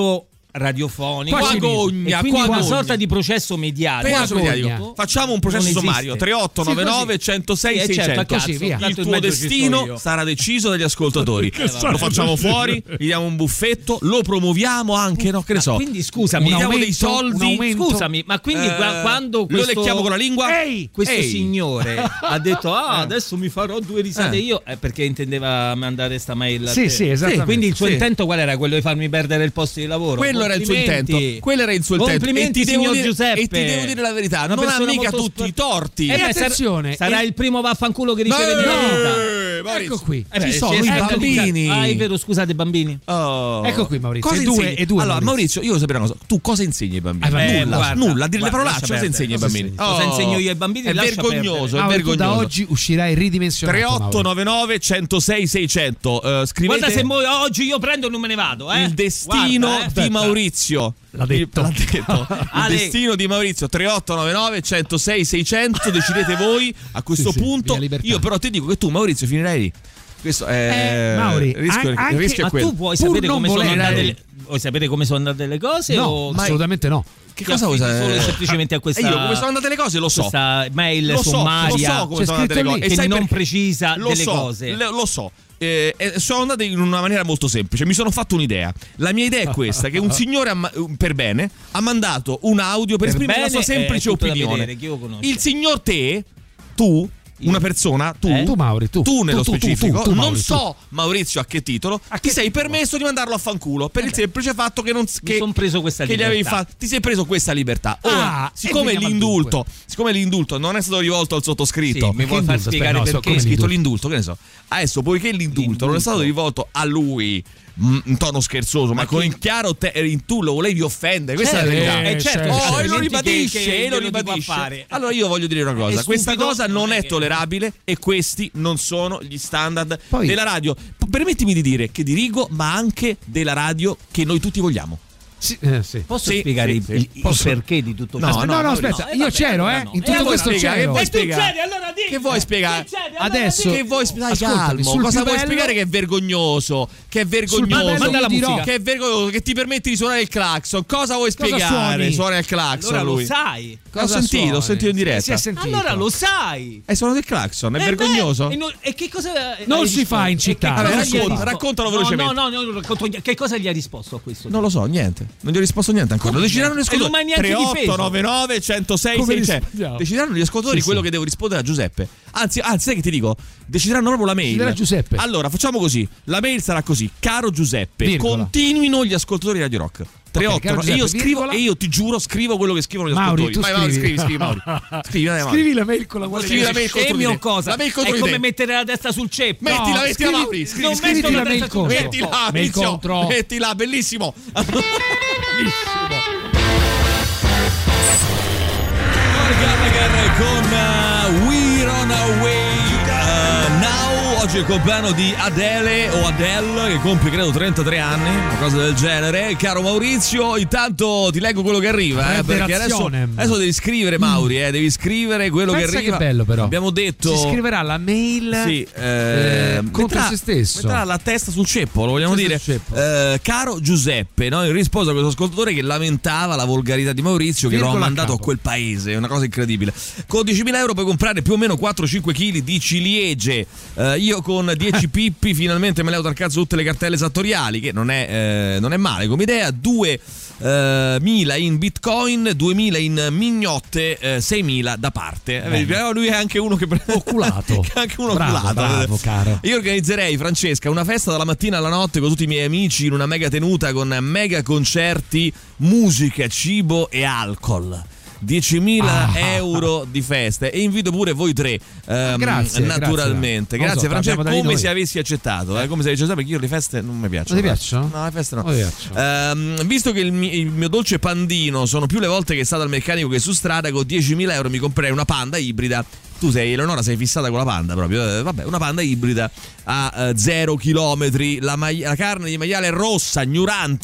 radiofonico, qua gogna, e quindi qua una gogna. sorta di processo mediatico. Processo mediatico. Facciamo un processo sommario tre otto nove nove uno zero sei sì, sei zero zero. certo, così, via. Il tuo destino sarà deciso dagli ascoltatori. Lo facciamo fuori, gli diamo un buffetto, lo promuoviamo anche, no, che ne so. Quindi scusami, gli diamo dei soldi. Scusami, ma quindi eh, quando questo, lo lecchiamo con la lingua? Ehi, questo Ehi. signore ha detto "Ah, adesso mi farò due risate Eh. io", eh, perché intendeva mandare sta mail a Sì, te. sì, esattamente. Quindi il suo Sì. intento qual era? Quello di farmi perdere il posto di lavoro. Quello era il suo Complimenti. intento. Quello era il suo intento. Complimenti, e ti devo signor dire, Giuseppe. E ti devo dire la verità, Una non ha persona mica molto tutti sp- i torti. Eh, E beh, attenzione, sarà e- il primo vaffanculo che riceve No, nella no, vita. eh, Maurizio. Ecco qui, Eh beh, ci sono si è i scandalizzato. bambini. Ah, è vero, scusate, bambini. Oh. Ecco qui, Maurizio, Cosa e due- insegni? e due, Allora, Maurizio. Maurizio, io voglio sapere una cosa. Tu cosa insegni ai bambini? Ai bambini. nulla, Eh, guarda, nulla, a dire le guarda, parolacce, cosa lascia insegni ai perdere. bambini? Cosa insegno io ai bambini? È Lascia vergognoso, perdere. è Mauro, tu vergognoso. da oggi uscirai ridimensionato. tre otto nove nove uno zero sei sei zero zero. Uh, scrivete Guarda, se mo- oggi io prendo e non me ne vado, eh. il destino Guarda, eh. di Maurizio. L'ha detto. L'ha detto. Il Ale. destino di Maurizio tre otto nove nove uno zero sei sei zero zero. Decidete voi a questo Sì, sì, punto. via libertà. Io però ti dico che tu, Maurizio, finirai lì. Questo è Eh, Mauri, il rischio, an- il anche- rischio è Ma quello. tu vuoi Pur sapere non come sono volere- andate le vuoi sapere come sono andate le cose No, o assolutamente no. Che ti cosa vuoi affidi sapere? solo semplicemente a questa E io come sono andate le cose lo so. questa mail Lo so, sommaria lo so come C'è sono andate le scritto cose. lì. E che sai non perché? precisa Lo delle so, cose. le- lo so. Eh, eh, sono andate in una maniera molto semplice. Mi sono fatto un'idea. La mia idea è questa: che un signore ha ma- per bene ha mandato un audio per, Per esprimere la bene sua semplice è tutto da opinione. vedere, chi lo conosce. Il signor te, tu, una persona, tu, Eh? Tu, Mauri, tu. tu nello Tu, tu, tu, specifico, tu, tu, non Mauri, so Maurizio a che titolo, ti sei permesso di mandarlo a fanculo per il semplice fatto che non Mi son preso questa che gli avevi libertà. fatto, ti sei preso questa libertà. Ora, Ah, siccome e veniamo al l'indulto, siccome l'indulto non è stato rivolto al sottoscritto, Sì, mi vuoi far indulto? spiegare Aspetta, no, so perché? come è scritto l'indulto? l'indulto, che ne so. Adesso, poiché l'indulto non è stato rivolto a lui mh, in tono scherzoso, ma, Ma con chi- il chiaro te- in tu lo volevi offendere, questa Certo, è la verità. eh, certo, certo. Oh, e lo altrimenti ribadisce, che- che e lo glielo dico a ribadisce. fare. Allora io voglio dire una cosa, È questa stupido, cosa non non è è che- tollerabile e questi non sono gli standard Poi- della radio. P- permettimi di dire che dirigo, ma anche della radio che noi tutti vogliamo. Sì, eh, sì. Posso Sì, spiegare sì, il, sì. il- il Posso- perché di tutto No, questo? No, no, no, aspetta, no, eh, io vabbè, c'ero, allora eh. no. In E tutto allora questo spiega, che c'ero. vuoi E tu spiegare? cedi, allora di. Che vuoi spiegare? Adesso Che vuoi spiegare? Dai, ascoltami, calmo. sul Cosa più vuoi bello- spiegare che è vergognoso? Che è vergognoso. bello Manda la Che- musica. Che è vergognoso che ti permetti di suonare il clacson. Cosa vuoi Cosa spiegare? suoni? Suona il clacson Allora lui. lo sai. Ho Cosa sentito, suoni? ho sentito in Si diretta. è sentito. Allora lo sai. Hai suonato il clacson, è Eh vergognoso? beh, e, non- e che cosa Non hai si risposto? fa in E che città. cosa Vabbè, gli hai racconta- risposto? raccontalo No, velocemente. No, no, no, racconto- che cosa gli hai risposto a questo? Non lo so, niente. Non gli ho risposto niente ancora. Lo decideranno gli E non ascoltatori. mi hai neanche tre otto nove nove uno zero sei Come sei zero zero. rispondiamo? Decideranno gli ascoltatori Sì, quello sì. che devo rispondere a Giuseppe. Anzi, anzi, sai che ti dico? Decideranno proprio la mail. Deciderà Giuseppe. Allora, facciamo così. La mail sarà così. Caro Giuseppe, Virgola. continuino gli ascoltatori di Radio Rock. tre otto, caro e io Giuseppe, scrivo virgola. e io ti giuro scrivo quello che scrivono gli Mauri, ascoltatori. tu Vai, Mauri, scrivi. scrivi, scrivi, Mauri. Scrivi, dai, Mauri. Scrivi la mail con la quale Scrivi la mail contro Scemi di o te. cosa? La mail contro È di come te. mettere la testa sul ceppo. Mettila, No, mettila, scrivi- Mauri. Scrivi, non scrivi. metto scrivi la la mail testa sul contro. ceppo. Mettila, Mail Mizio. contro. Mettila, bellissimo. Gallagher con uh, We're on our way uh, now. Oggi è il compleanno di Adele o Adele, che compie credo trentatré anni, una cosa del genere. Caro Maurizio, intanto ti leggo quello che arriva, eh, perché adesso, Revelazione. adesso devi scrivere, Mauri, eh, devi scrivere quello Pensa che arriva. che bello, però. Abbiamo detto Si scriverà la mail sì, eh, eh, contro metterà- se stesso. metterà la testa sul ceppo, lo vogliamo Testa dire. sul ceppo. Eh, caro Giuseppe, no? In risposta a questo ascoltatore che lamentava la volgarità di Maurizio, che lo ha Virgola a mandato a capo. quel paese, è una cosa incredibile. Con diecimila euro puoi comprare più o meno quattro cinque chili di ciliegie. Eh, io con dieci pippi finalmente me le ho dal cazzo tutte le cartelle esattoriali, che non è, eh, non è male come idea. duemila in bitcoin, duemila in mignotte, eh, seimila da parte. Eh, vedi, però lui è anche uno che Oculato. che è anche uno Bravo, oculato. bravo, caro. Io organizzerei, Francesca, una festa dalla mattina alla notte con tutti i miei amici in una mega tenuta con mega concerti, musica, cibo e alcol. diecimila Ah. euro di feste, e invito pure voi tre, ehm, Grazie, naturalmente. grazie, no. Grazie, Non lo so, Francesca, parliamo da come noi. se avessi accettato, eh, come se avessi accettato, perché io le feste non mi piacciono. Non ti piacciono? No, le feste no. Non ti piacciono. Ehm, visto che il, mi- il mio dolce pandino sono più le volte che è stato al meccanico che su strada, con diecimila euro mi comprerei una Panda ibrida. Tu sei, Eleonora, sei fissata con la Panda proprio. Eh, vabbè, una Panda ibrida a eh, zero chilometri. La, maglia- la carne di maiale rossa, Gnuranti,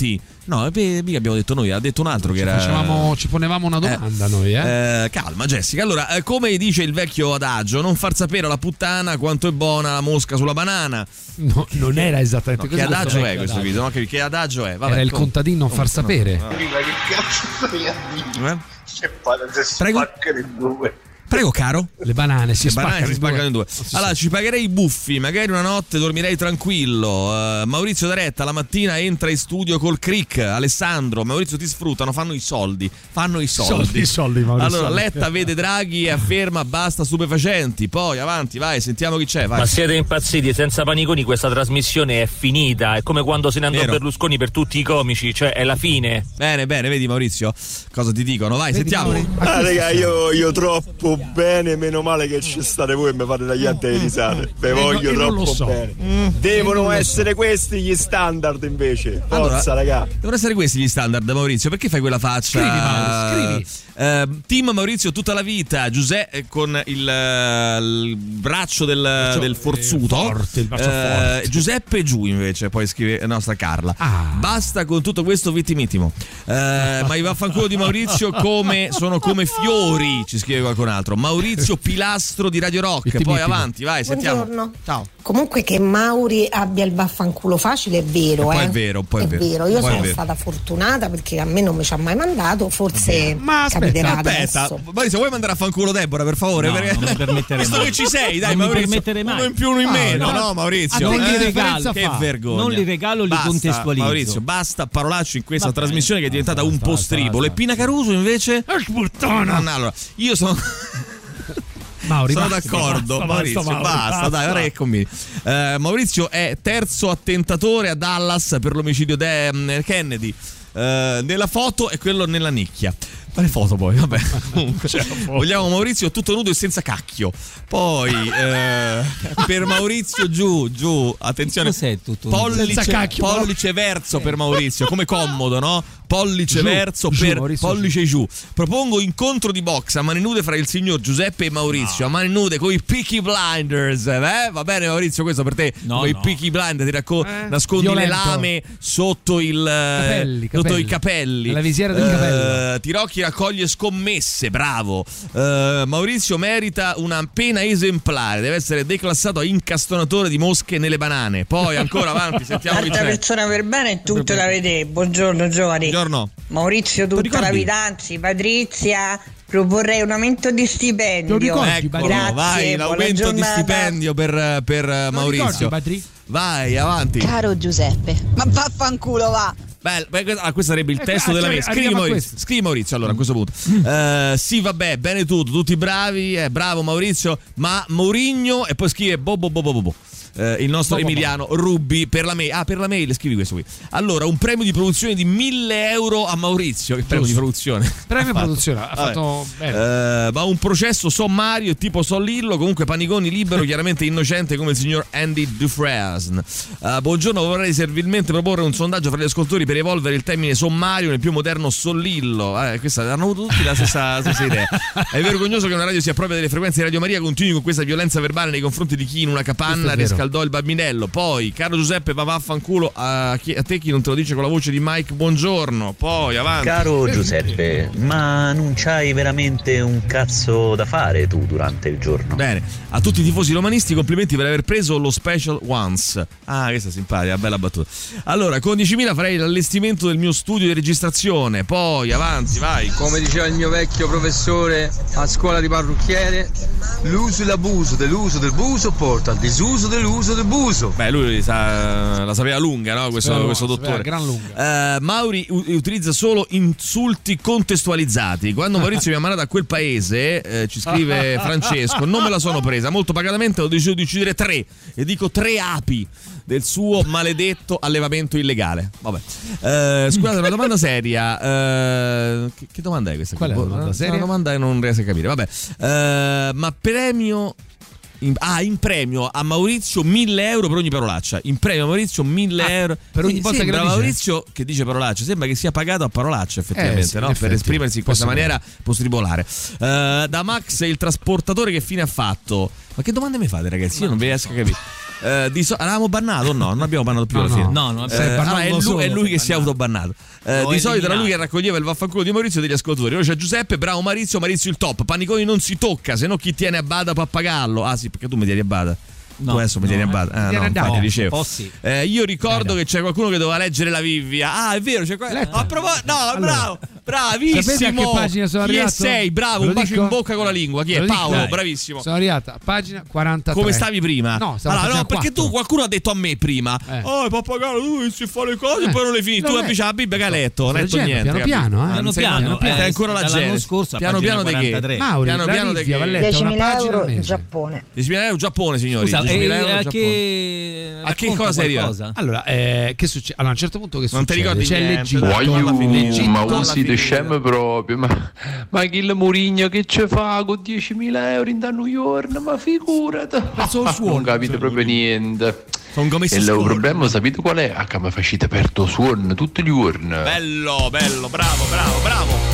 No, mica abbiamo detto noi, ha detto un altro che ci era. Facevamo, ci ponevamo una domanda eh, noi, eh? eh. Calma, Jessica. Allora, eh, come dice il vecchio adagio, non far sapere alla puttana quanto è buona la mosca sulla banana. No, non era esattamente no, così. Che adagio è questo adagio. video? No? Che, che adagio è? Vabbè, era il com- contadino non far sapere. No, no. Prima che cazzo stai a dire? Eh? Che palle se spaccano in due. Prego, caro. Le banane si Le spaccano, banane si spaccano in due. Oh, sì, allora, sì. ci pagherei i buffi, magari una notte dormirei tranquillo. Uh, Maurizio D'Aretta la mattina entra in studio col crick. Alessandro, Maurizio ti sfruttano, fanno i soldi. Fanno i soldi. Soldi, soldi, Maurizio. Allora, Letta vede Draghi e afferma basta stupefacenti. Poi avanti, vai, sentiamo chi c'è. Vai. Ma siete impazziti, senza Paniconi questa trasmissione è finita. È come quando se ne andò Vero. Berlusconi per tutti i comici, cioè è la fine. Bene, bene, vedi Maurizio cosa ti dicono? Vai, Vedi, sentiamo. Mauri? Ah, raga, io, io troppo bene, meno male che ci state voi e mi fate tagliate le risate. Ve voglio e non lo troppo so. bene. Mm. Devono non lo essere questi gli standard invece. Forza, Allora, raga. devono essere questi gli standard, Maurizio. Perché fai quella faccia? Scrivi, Mauri, scrivi. Eh, team Maurizio tutta la vita. Giuseppe con il, eh, il braccio del, del forzuto. Forte, il braccio Eh, forte. Giuseppe giù invece. Poi scrive nostra Carla. Ah. Basta con tutto questo vittimittimo. Eh, ma i vaffanculo di Maurizio come sono come fiori. Ci scrive qualcun altro. Maurizio Pilastro di Radio Rock. Vittimittimo. Poi avanti, vai, sentiamo. Buongiorno. Ciao. Comunque che Mauri abbia il vaffanculo facile è vero, Un po' eh. è vero, un po' è vero. Io Un po' è sono vero. stata fortunata perché a me non mi ci ha mai mandato, forse Ma aspetta, capiterà Aspetta, adesso. Maurizio, vuoi mandare a fanculo Deborah per favore? No, Perché... non mi permetterei Visto mai. che ci sei, dai, Non mi Maurizio. permetterei mai. Uno in più, uno in Ah, meno, no. no, Maurizio? Non Ah, li che regalo, differenza Che fa? vergogna. non li regalo, li Basta, contestualizzo. Maurizio, basta parolacce in questa Vabbè. trasmissione che è diventata un po' Basta, stribolo. basta. E Pina Caruso invece? puttana. No, allora, io sono. Mauri, Sono basta, d'accordo, basta, Maurizio, basta, basta, Mauri, basta. dai, ora che combini. Eh, Maurizio è terzo attentatore a Dallas per l'omicidio di Kennedy. Eh, nella foto e quello nella nicchia. Quale foto poi? Vabbè, comunque vogliamo Maurizio tutto nudo e senza cacchio. Poi eh, per Maurizio giù, giù, attenzione. Cos'è tutto nudo? Pollice, Senza cacchio, pollice verso per Maurizio, come comodo, no? Pollice Giù, verso giù, per Maurizio, pollice giù. Propongo incontro di box a mani nude fra il signor Giuseppe e Maurizio. A mani nude con i Peaky Blinders. Eh? Va bene, Maurizio, questo per te. No, con i no. Peaky Blinders ti racco- Eh, nascondi violento. le lame sotto il Capelli, sotto capelli. i capelli. La visiera del capello. Eh, Tirocchi raccoglie scommesse, bravo. Eh, Maurizio merita una pena esemplare, deve essere declassato a incastonatore di mosche nelle banane. Poi ancora avanti, sentiamo chi Altra c'è. persona per bene e tutto da vedere. Buongiorno giovani. Buongiorno. Maurizio tutta ricordi? la vita, anzi Patrizia, proporrei un aumento di stipendio. Lo ricordi, Eccolo, Grazie, vai, buona l'aumento di giornata. stipendio per, per Maurizio. ricordi, Patri? Vai, avanti. Caro Giuseppe, ma vaffanculo va. Beh, beh, questo, ah, questo sarebbe il Ecco, testo ah, della cioè, mia. Scrivi arriviamo a Maurizio, questo. scrivi Maurizio allora a questo punto. Eh, sì, vabbè, bene tutto, tutti bravi, eh, bravo Maurizio, ma Mourinho e poi scrive bo bo bo bo bo bo. Eh, il nostro Bo, bo, bo. Emiliano Rubi per la mail. Ah, per la mail scrivi questo qui. Allora, un premio di produzione di mille euro a Maurizio. Che premio di produzione? Premio Ha fatto? produzione, ha Vabbè. fatto bene. Eh, ma un processo sommario tipo Sollillo. Comunque Paniconi libero, chiaramente innocente come il signor Andy Dufresne. Eh, buongiorno, vorrei servilmente proporre un sondaggio fra gli ascoltatori per evolvere il termine sommario nel più moderno Sollillo. Eh, questa hanno avuto tutti la stessa, stessa idea. È vergognoso che una radio sia propria delle frequenze di Radio Maria continui con questa violenza verbale nei confronti di chi in una capanna riscaldò il bambinello. Poi caro Giuseppe, va vaffanculo a, chi, a te chi non te lo dice con la voce di Mike. Buongiorno. Poi avanti. Caro Giuseppe, ma non c'hai veramente un cazzo da fare tu durante il giorno? Bene, a tutti i tifosi romanisti complimenti per aver preso lo special once. Ah, questa è simpatica, bella battuta. Allora, con diecimila farei l'allestimento del mio studio di registrazione. Poi avanti, vai. Come diceva il mio vecchio professore a scuola di parrucchiere, l'uso e l'abuso dell'uso del buso porta al disuso dell'uso del buso. Beh, lui sa, la sapeva lunga, no? Questo, Sapeva, questo sapeva dottore. gran lunga. Eh, Mauri u- utilizza solo insulti contestualizzati. Quando Maurizio mi ha mandato a quel paese, eh, ci scrive Francesco, non me la sono presa. Molto pacatamente ho deciso di uccidere tre. E dico tre api del suo maledetto allevamento illegale. Vabbè. Eh, scusate, una domanda seria. Eh, che, che domanda è questa? Qual è la domanda seria? Una domanda che non riesco a capire. Vabbè. Eh, ma premio. In, ah, in premio a Maurizio mille euro per ogni parolaccia. In premio a Maurizio mille Ah, euro per ogni Sì, volta sembra che lo dice? Maurizio che dice parolacce. Sembra che sia pagato a parolacce, effettivamente, Eh, sì, no? in Per effetti. esprimersi in questa Posso maniera può stribolare. Eh, da Max, il trasportatore, che fine ha fatto? Ma che domande mi fate, ragazzi? Io non vi riesco a capire. Eh, di so- avevamo bannato o no? Non abbiamo bannato più No, alla no. fine. No, no, Eh, si è bannato ah, è, lui, solo, è lui che bannato. si è autobannato. Eh, Lo di solito era lui che eliminato. raccoglieva il vaffanculo di Maurizio e degli ascoltatori. Ora c'è Giuseppe, bravo Maurizio, Maurizio il top. Paniconi non si tocca, se no chi tiene a bada pappagallo. Ah sì, perché tu mi tieni a bada. No, tu adesso mi no, tieni a eh. bada. Ah, Mi tieni no, a infatti bada. dicevo. Un po' sì. Eh, io ricordo Eh, che c'è qualcuno che doveva leggere la Bibbia. Ah, è vero, c'è qua. Letta. A proposito, no, Allora, bravo, sapete bravissimo. a che pagina sono Chi arrivato? sei? Bravo, Ve lo un bacio dico? in bocca con la lingua. Chi Ve è? lo dico? Paolo, Dai. bravissimo. Sono arrivata a pagina quarantatré. Come stavi prima? No, stavo a allora, pagina no, perché quattro. tu qualcuno ha detto a me prima. Eh. Oh, pappagallo, tu inizi a fare le cose Eh, e poi non le finisci. Tu l'ho capisci la Bibbia che hai letto, non hai letto leggendo, niente. piano capito? piano, eh. Ah, non Piano sei- piano, piano, eh, sei ancora la dall'anno gente. scorso a Piano pagina piano di che? quarantatré. Mauri, Piano la piano di Bibbia che? va letta una diecimila pagina euro al mese. Giappone. diecimila euro Giappone, signori. Scusa, diecimila e euro a Giappone. che A che racconta cosa sei qualcosa? arrivato? Allora, eh, che succede? Allora, a un certo punto che Non ti succede? ricordi C'è niente, l'Egitto, dai. alla fine, l'Egitto, ma alla usi fine. te scemo proprio. Ma, ma chi il Murigno che ci fa con diecimila euro in da New York? Ma figurati. Non capite proprio niente. Sono come E il problema sapete qual è? Ah, che mi facete perto suono tutti gli giorni. Bello, bello, bravo, bravo, bravo.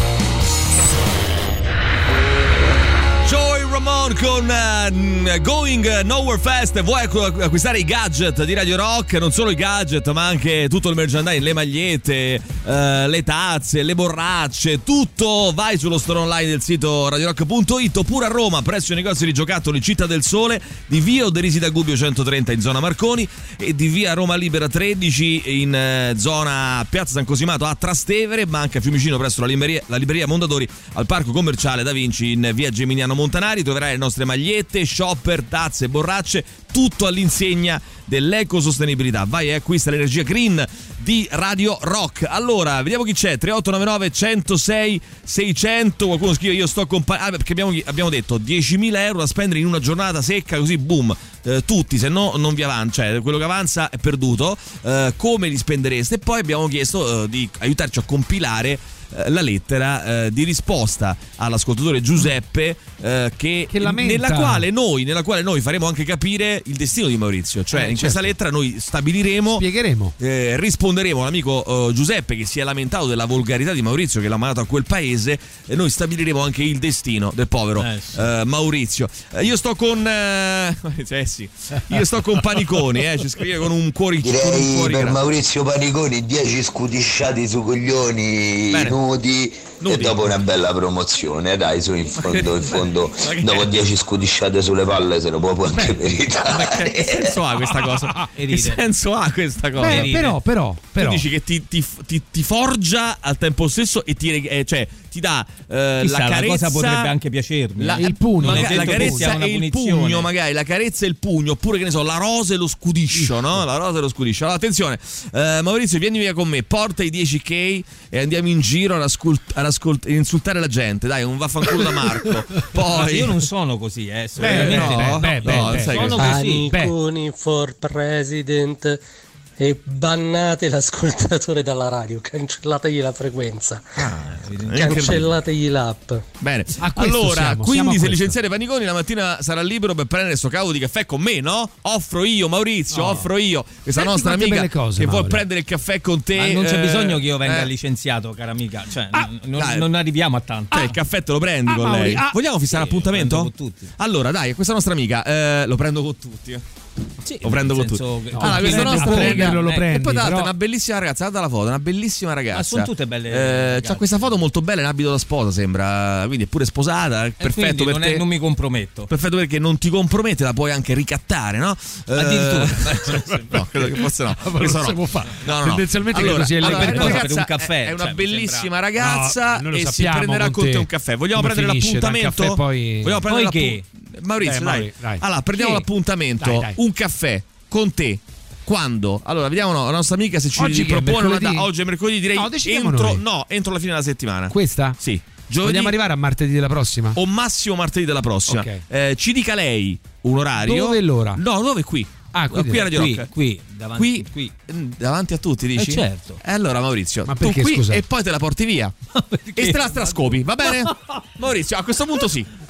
Joey Ramone con uh, Going Nowhere Fest. Vuoi acqu- acquistare i gadget di Radio Rock? Non solo i gadget, ma anche tutto il merchandising, le magliette, uh, le tazze, le borracce, tutto. Vai sullo store online del sito radiorock punto it oppure a Roma presso i negozi di giocattoli Città del Sole di via Oderisi da Gubbio centotrenta in zona Marconi e di via Roma Libera tredici in uh, zona Piazza San Cosimato a Trastevere, ma anche a Fiumicino presso la libreria, la libreria Mondadori al Parco Commerciale Da Vinci in via Geminiano Montanari. Troverai le nostre magliette, shopper, tazze, borracce, tutto all'insegna dell'ecosostenibilità. Vai e acquista l'energia green di Radio Rock. Allora, vediamo chi c'è. tre otto nove nove uno zero sei sei zero zero. Qualcuno scrive io sto con ah, perché abbiamo, abbiamo detto diecimila euro da spendere in una giornata secca, così boom, eh, tutti, se no non vi avanza, cioè quello che avanza è perduto. Eh, come li spendereste? E poi abbiamo chiesto eh, di aiutarci a compilare la lettera eh, di risposta all'ascoltatore Giuseppe eh, che, Che lamenta. nella quale noi nella quale noi faremo anche capire il destino di Maurizio, cioè Eh, in certo. questa lettera noi stabiliremo, spiegheremo, eh, risponderemo all'amico eh, Giuseppe che si è lamentato della volgarità di Maurizio, che l'ha mandato a quel paese, e noi stabiliremo anche il destino del povero Eh, sì. eh, Maurizio. Eh, io sto con eh, eh, sì, io sto con Paniconi, eh, ci scrive con un cuore con un Direi cuore per grande. Maurizio Paniconi dieci scudisciati su coglioni Bene. nudi, Nudi. e dopo una bella promozione, dai, su in fondo, in fondo Ma che- dopo dieci scudisciate sulle palle se lo può può anche Ma che, meritare. che senso ha questa cosa? E Che ride. senso ha questa cosa? Beh, però, però, però. Tu dici che ti, ti, ti, ti forgia al tempo stesso e ti, eh, cioè, ti dà eh, Chissà, la la carezza, cosa potrebbe anche piacermi. la, Il pugno. Non è maga- detto la che carezza sia una e il punizione. pugno, magari la carezza e il pugno, oppure che ne so, la rosa e lo scudiscio, no? La rosa e lo scudiscio. Allora, attenzione, eh, Maurizio, vieni via con me, porta i dieci K e andiamo in giro ad, ascult- ad ascolt- insultare la gente. Dai, un vaffanculo da Marco. Poi Io non sono così, eh. Beh, assolutamente no, no. beh, beh, no, beh. sai che- Sono così. Paniconi for president e bannate l'ascoltatore dalla radio, cancellategli la frequenza, cancellategli l'app. Bene, A questo allora, siamo, siamo a quindi se questo. licenziate Paniconi la mattina sarà libero per prendere sto cavo di caffè con me, no? Offro io, Maurizio, No. offro io, questa Senti nostra quante amica belle cose, che vuole Mauro. prendere il caffè con te. Ma non c'è eh, bisogno che io venga eh, licenziato, cara amica. Cioè, Ah, n- non, dai. non arriviamo a tanto. Cioè, il caffè te lo prendi Ah, con Mauri, lei. ah. Vogliamo fissare Sì, appuntamento? lo prendo con tutti. Allora, dai, questa nostra amica, eh, lo prendo con tutti. Sì, Lo prendo nel con senso tutti. che- Allora, chi questa prende nostra a amica prenderlo, lo eh, prendi. e poi tra l'altro però- è una bellissima ragazza, guarda la foto, una bellissima ragazza. Ma sono tutte belle Eh, ragazze. c'ha questa foto molto bella in abito da sposa, sembra, quindi è pure sposata, E perfetto quindi per non, te. è- non mi comprometto. Perfetto perché non ti compromette, la puoi anche ricattare, no? Eh, Addirittura. no, credo che forse no. Ma lo Questo no. possiamo fare. No, no, no. Tendenzialmente allora, credo sia allora, illegale. è una Per cosa? ragazza- Per un caffè, È una cioè, mi bellissima sembra- ragazza No, noi lo e si sappiamo prenderà con con te te un caffè. Vogliamo come prendere finisce, dal l'appuntamento? caffè poi- Vogliamo prendere Poi l'appuntamento? Maurizio, Dai, dai. Mauri, dai. Allora, prendiamo Sì. l'appuntamento. Dai, dai. Un caffè con te. Quando? Allora, vediamo no, la nostra amica se ci Oggi che è propone una mercoledì? data. Oggi è mercoledì, direi No, decidiamo entro, noi. no, entro la fine della settimana. Questa? Sì. Giovedì Vogliamo arrivare a martedì della prossima? o massimo martedì della prossima. Ok. Eh, ci dica lei un orario. Dove e l'ora? No, dove è qui? Ah, quindi qui a Radio Qui, Rock. qui, davanti, Qui, qui. mm, davanti a tutti, dici? Eh, certo. E allora Maurizio, Ma tu perché, qui scusa? e poi te la porti via. E te la strascopi, va bene? Maurizio, a questo punto sì.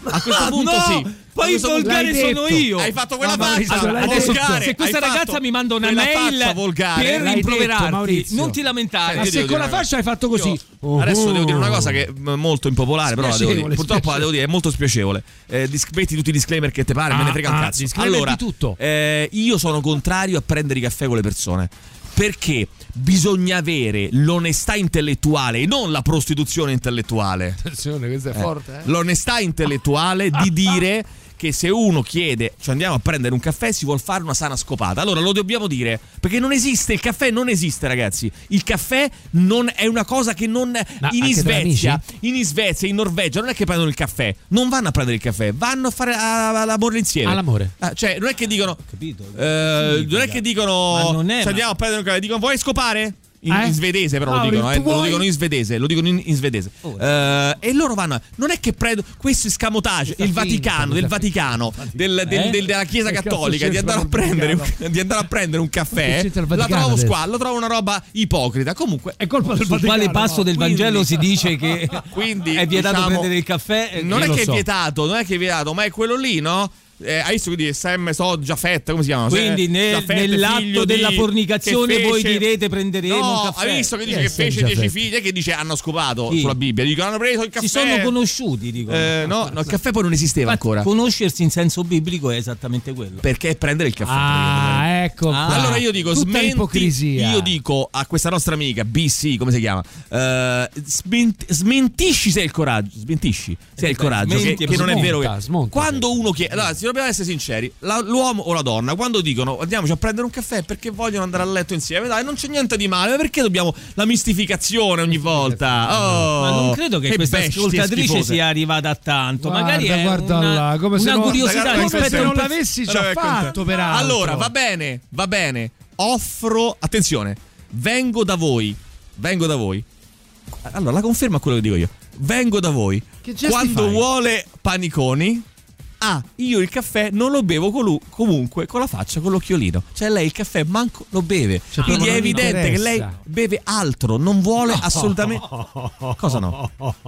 A questo punto no, sì. Poi il volgare sono io. Hai fatto quella no, faccia. Allora, adesso, volgare, se questa ragazza mi manda una mail per rimproverarti, non ti lamentare. Ma se con la faccia hai fatto così. Io, adesso devo dire una cosa che è molto impopolare, però la devo dire. Purtroppo spiacevole. la devo dire, è molto spiacevole. Eh, dis- metti tutti i disclaimer che te pare, Ah, me ne frega un ah, cazzo. disclaimer Allora, di tutto. Eh, io sono contrario a prendere i caffè con le persone. Perché bisogna avere l'onestà intellettuale e non la prostituzione intellettuale. Attenzione, questo è Eh, forte. Eh? L'onestà intellettuale di dire che se uno chiede, cioè andiamo a prendere un caffè, si vuol fare una sana scopata. Allora lo dobbiamo dire, perché non esiste, il caffè non esiste, ragazzi. Il caffè non è una cosa che non Ma in anche tra Svezia, amici? in Svezia, in Norvegia non è che prendono il caffè, non vanno a prendere il caffè, vanno a fare a- a- l'amore insieme. All'amore. Ah, cioè, non è che dicono Capito? eh, non è che dicono Ma non è, cioè, ma- andiamo a prendere un caffè, dicono vuoi scopare? In, Eh? in svedese però Ah, lo dicono, eh, tu lo vuoi? dicono in svedese, lo dicono in, in svedese. Oh, Eh, e loro vanno, non è che prendono questo escamotage, il Vaticano, del Vaticano, del, del- Eh? del- della Chiesa Che cazzo Cattolica, di andare, a c'entra il prendere, Vaticano? di andare a prendere un Che caffè, c'entra il la Vaticano trovo adesso? squallo, lo trovo una roba ipocrita. Comunque È colpa del Su quale Vaticano, passo no? del Quindi- Vangelo si dice che quindi è vietato diciamo, prendere il caffè? non Io è lo che è so. vietato, non è che è vietato, ma è quello lì, no? Eh, hai visto quindi Sam So Jafet, come si chiama? Quindi nel- Jafet, nell'atto figlio della di- fornicazione che fece- voi direte prenderemo no, un caffè. hai visto che dice Chi è che fece Sam dieci Jafet? figli e che dice hanno scopato Chi? sulla Bibbia, dicono hanno preso il caffè. Si sono conosciuti, dicono. Eh, no, no, il caffè poi non esisteva Infatti, ancora. conoscersi in senso biblico è esattamente quello. Perché è prendere il caffè. Ah, ecco Ah, qua. Allora io dico, Tutta smenti, ipocrisia. io dico a questa nostra amica B C, come si chiama? Eh, smenti- smentisci se hai il coraggio, smentisci se hai il coraggio, che, smenti, che non è smonta, vero che smonta. quando uno chiede, allora, se dobbiamo essere sinceri, la- l'uomo o la donna quando dicono andiamoci a prendere un caffè perché vogliono andare a letto insieme, dai, non c'è niente di male, ma perché dobbiamo la mistificazione ogni volta? Oh, Ma non credo che, questa bestie ascoltatrice schifose. sia arrivata a tanto. Guarda, Magari è guarda una, là, come se una no- curiosità Guarda, come rispetto se a un non pe- l'avessi già Allora, ecco, fatto, peraltro. Allora, va bene, va bene. Offro, attenzione, vengo da voi. Vengo da voi. Allora, la conferma a quello che dico io. Vengo da voi. Che gesti Quando fai? vuole paniconi, ah, io il caffè non lo bevo colu- comunque con la faccia, con l'occhiolino. Cioè lei il caffè manco lo beve. Cioè, Quindi è proprio non evidente che lei interessa. beve altro, non vuole assolutamente. Cosa no?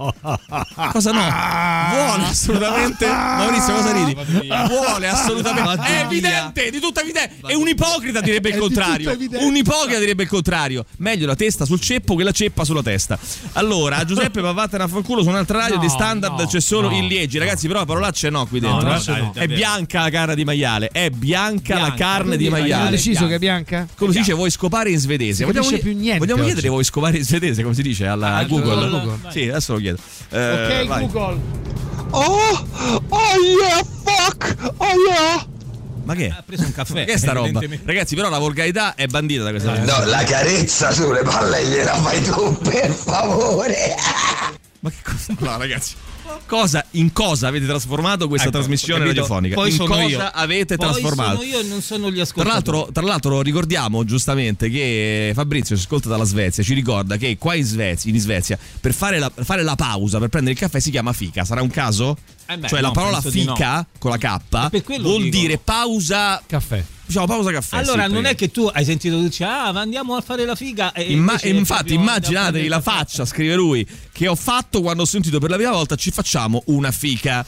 Cosa no? Vuole assolutamente. Maurizio, cosa ridi? Vuole assolutamente. È evidente, di tutta evidenza. È un ipocrita direbbe il È di contrario. tutta evidenza. Un ipocrita direbbe il contrario. Meglio la testa sul ceppo che la ceppa sulla testa. Allora, Giuseppe, ma vattene a fanculo su un'altra radio No, di standard, no, c'è solo no, il Liegi. Ragazzi, però parolacce no qui dentro. no, eh. dai, È bianca la carne di maiale. È bianca, la Bianca, carne di quindi Hai maiale. deciso che è bianca? Come si dice, vuoi scopare in svedese? Si Vogliamo, capisce più niente vogliamo oggi. chiedere vuoi scopare in svedese, come si dice alla Ah, Google? Google. Sì, adesso lo chiedo. Eh, Ok, vai. Google. Oh, oh yeah, fuck, oh yeah. Ma che? Ha preso un caffè. Che è sta roba? evidentemente. Ragazzi, però la volgarità è bandita da questa No, la carezza sulle palle gliela fai tu, per favore. Ma che cosa? No, ragazzi. Cosa, in cosa avete trasformato questa Ecco, trasmissione capito? radiofonica? Poi in sono cosa io. avete Poi trasformato? sono io e non sono gli Tra ascoltatori. l'altro, tra l'altro ricordiamo giustamente che Fabrizio ci ascolta dalla Svezia, ci ricorda che qua in Svezia, in Svezia per fare la, fare la pausa, per prendere il caffè si chiama fika, sarà un caso? Eh beh, cioè la no, parola penso di fica no. con la K per quello vuol dico. dire pausa Caffè. Diciamo pausa caffè. Allora, sì, non perché- è che tu hai sentito tu dici, ah, andiamo a fare la figa. E Imma- invece infatti, proprio da immaginatevi prendere la il caffè. faccia, scrive lui, che ho fatto quando ho sentito per la prima volta ci facciamo una fica.